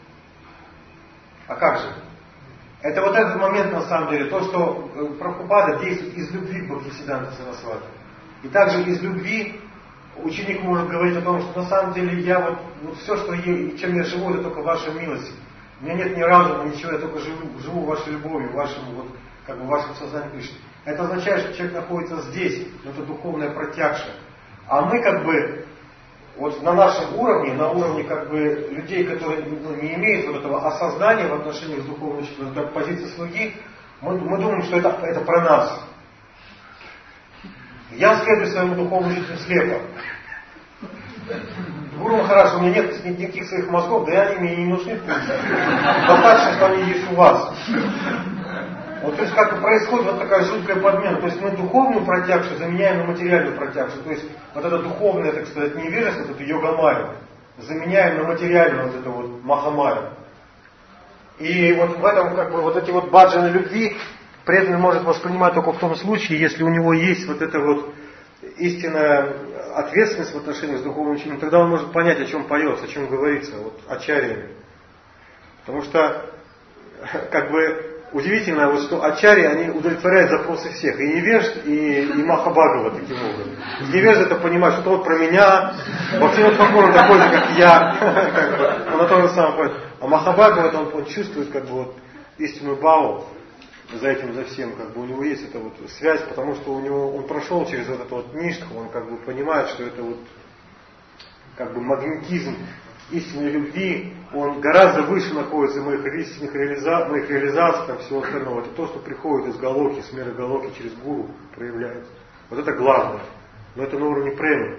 А как же? Это вот этот момент на самом деле, то, что Прабхупада действует из любви к Бхактисиданта Сарасвати. И также из любви ученик может говорить о том, что на самом деле я вот, вот все, что я, чем я живу, это только ваша милость. У меня нет ни разума, ничего, я только живу, живу вашей любовью, вашим, вот, как бы, вашим сознанием Кришны. Это означает, что человек находится здесь, это духовная протягша. А мы как бы вот на нашем уровне, на уровне как бы людей, которые ну, не имеют вот этого осознания в отношении с духовным учителем, как позиции слуги, мы, мы думаем, что это, это про нас. Я следую своему духовному учителю слепо. Гуру Махарадж, у меня нет никаких своих мозгов, да и они мне не нужны. Достаточно, что они есть у вас. Вот, то есть как происходит вот такая жуткая подмена. То есть мы духовную протягшу заменяем на материальную протягшу. То есть вот это духовное, так сказать, невежество, вот это йога-майя, заменяем на материальную вот это вот маха-майя. И вот в этом как бы вот эти вот баджаны любви преданный может воспринимать только в том случае, если у него есть вот эта вот истинная ответственность в отношении с духовным учением, тогда он может понять, о чем поется, о чем говорится, вот ачарьями. Потому что как бы удивительно, вот, что ачарьи, они удовлетворяют запросы всех. И невежд, и, и Махабхагава таким образом. Невежд это понимает, что вот про меня, Бхактивинода Тхакур он такой же, как я. Как бы, он на то же самое понимает. А Махабхагава, он, он чувствует как бы вот истинную бхаву за этим, за всем. Как бы у него есть эта вот связь, потому что у него, он прошел через вот эту вот ништху, он как бы понимает, что это вот как бы магнетизм истинной любви, он гораздо выше находится моих истинных реализа... моих реализаций, там, всего остального. Это то, что приходит из Галоки, с мира Галоки через гуру проявляется. Вот это главное. Но это на уровне премии.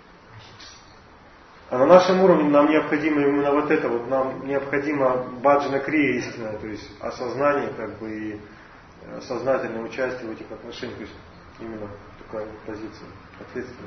А на нашем уровне нам необходимо именно вот это, вот нам необходимо баджана крия истинная, то есть осознание как бы и сознательное участие в этих отношениях, то есть именно такая позиция ответственная.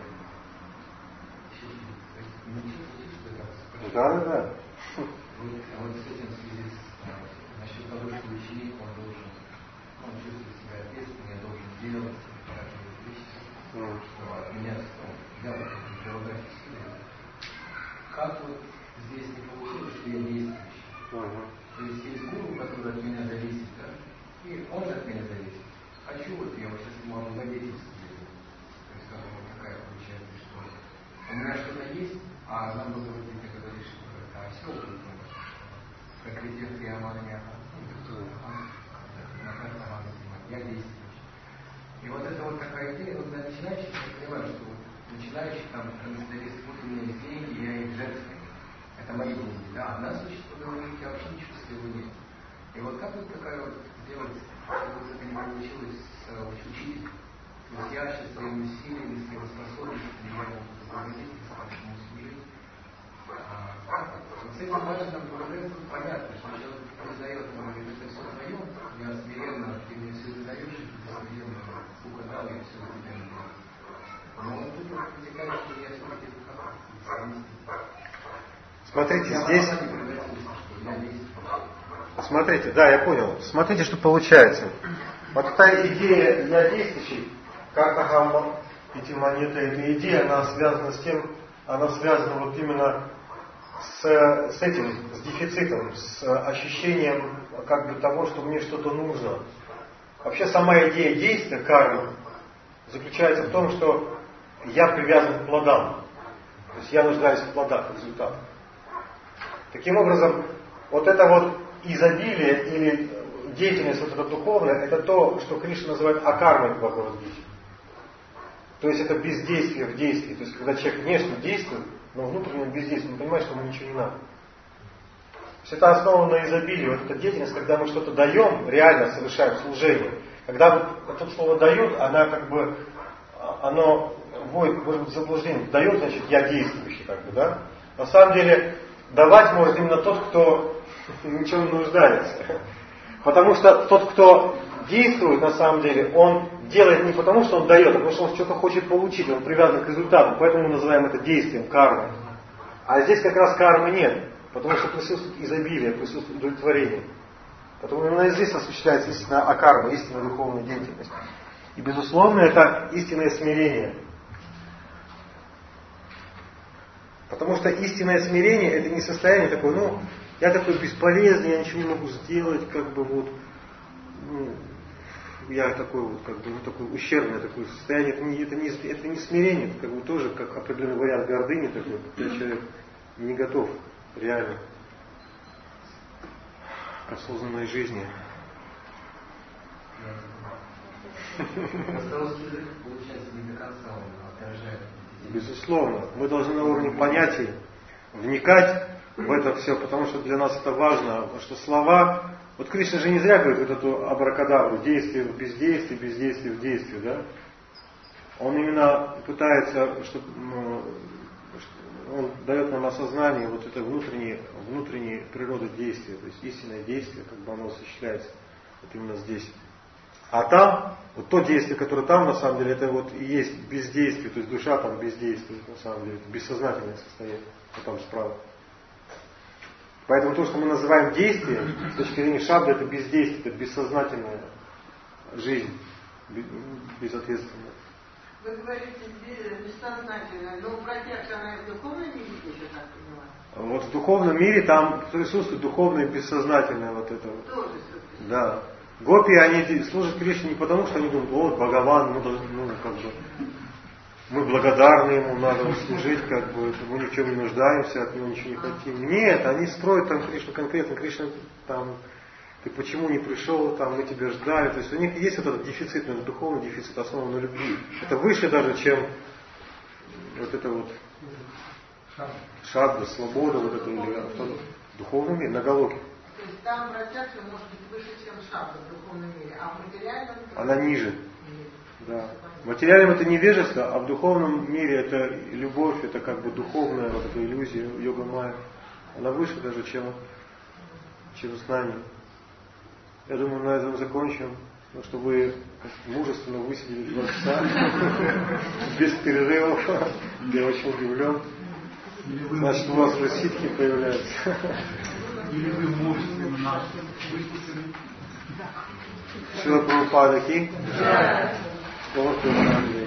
Да, да, да. Вот, а вот с этим в связи с, насчет того, что ученик, он должен, он чувствует себя ответственным, я должен делать разные вещи, mm. что от меня, ну, я вот как философия следует. Как вот здесь не получилось, что я действующий? Uh-huh. То есть есть гуру, который от меня зависит, да? И он от меня зависит. Хочу вот я вот сейчас ему облагодетельствую. То есть как вот такая получается история. У меня что-то есть, а нам было вот ты говоришь, что это осел, как критик и амания, я действующий. И вот это вот такая идея, вот для начинающих, я понимаю, что вот начинающий там комментарист, вот у меня есть деньги, я их жертвую. Это мои деньги, да, а нас учат, что говорить, я вообще ничего своего нет. И вот как вот такая вот сделать, чтобы это не получилось с учителем? То есть я сейчас своими усилиями, своими способностями, я могу поблагодарить, ему служить. Вот с этим важным прогрессом понятно, что человек признает, он говорит, это все твое, я смиренно, ты мне все задаешь, и ты смиренно угадал, я все у тебя не делаю. Но он тут протекает, что я все-таки как Смотрите, здесь... Смотрите, да, я понял. Смотрите, что получается. Вот эта идея «я действующий», как Ахамма, эти монеты, эта идея, она связана с тем, она связана вот именно с, с этим, с дефицитом, с ощущением как бы того, что мне что-то нужно. Вообще сама идея действия, кармы, заключается в том, что я привязан к плодам. То есть я нуждаюсь в плодах, в результатах. Таким образом, вот это вот изобилие или деятельность вот эта духовная, это то, что Кришна называет акармой в Бхагавад-гите. То есть это бездействие в действии. То есть когда человек внешне действует, но внутренне бездействие, он понимает, что ему ничего не надо. То есть это основано на изобилии. Вот эта деятельность, когда мы что-то даем, реально совершаем служение. Когда вот это слово дает, она как бы, оно вводит в заблуждение. Дает, значит, я действующий, как бы, да? На самом деле, давать может именно тот, кто ничего не нуждается. Потому что тот, кто действует, на самом деле, он делает не потому, что он дает, а потому что он что-то хочет получить, он привязан к результату, поэтому мы называем это действием, кармой. А здесь как раз кармы нет, потому что присутствует изобилие, присутствует удовлетворение. Потому именно здесь осуществляется истинная акарма, истинная духовная деятельность. И безусловно это истинное смирение. Потому что истинное смирение это не состояние такое, ну, я такой бесполезный, я ничего не могу сделать, как бы вот, ну, я такой вот, как бы, ну, такой ущербное такое состояние, это не, это не, это не смирение, это как бы тоже как определенный вариант гордыни такой, когда человек не готов реально к осознанной жизни. Просто русский язык, получается, не до конца он отражает. Безусловно, мы должны на уровне понятий вникать в это все, потому что для нас это важно, потому что слова, вот Кришна же не зря говорит вот эту абракадабру, действие в бездействии, бездействие в действии, да? Он именно пытается, чтобы, ну, он дает нам осознание вот этой внутренней, внутренней природы действия, то есть истинное действие, как бы оно осуществляется вот именно здесь. А там, вот то действие, которое там, на самом деле, это вот и есть бездействие, то есть душа там бездействует, на самом деле, это бессознательное состояние, вот там справа. Поэтому то, что мы называем действием, с точки зрения шабда, это бездействие, это бессознательная жизнь, безответственная. Вы говорите, бессознательная, но протекция она в духовном мире еще так поняла? Вот в духовном мире там присутствует духовное и бессознательное вот это вот. Тоже. Да. Гопи, они служат Кришне не потому, что они думают, вот Бхагаван, мы должны, ну, как бы, мы благодарны ему, надо служить, как бы, мы ни в чем не нуждаемся, от него ничего не хотим. Нет, они строят там Кришну конкретно, Кришна там, ты почему не пришел, там, мы тебя ждали. То есть у них есть вот этот дефицит, этот духовный дефицит, основан на любви. Это выше даже, чем вот это вот шадда, свобода, вот это, или автономия. В духовном мире, на галоке. То есть там протекция может быть выше, чем шабда в духовном мире, а в материальном... Она ниже. Да. В материальном это невежество, а в духовном мире это любовь, это как бы духовная вот эта иллюзия, йога-майя. Она выше даже, чем, чем знание. Я думаю, на этом закончим. Ну, что вы мужественно высидели два часа без перерывов. Я очень удивлен. Значит, у вас уже ситхи появляются. Или вы мужественно нас выпустили? Шила Прабхупада Ки? Да.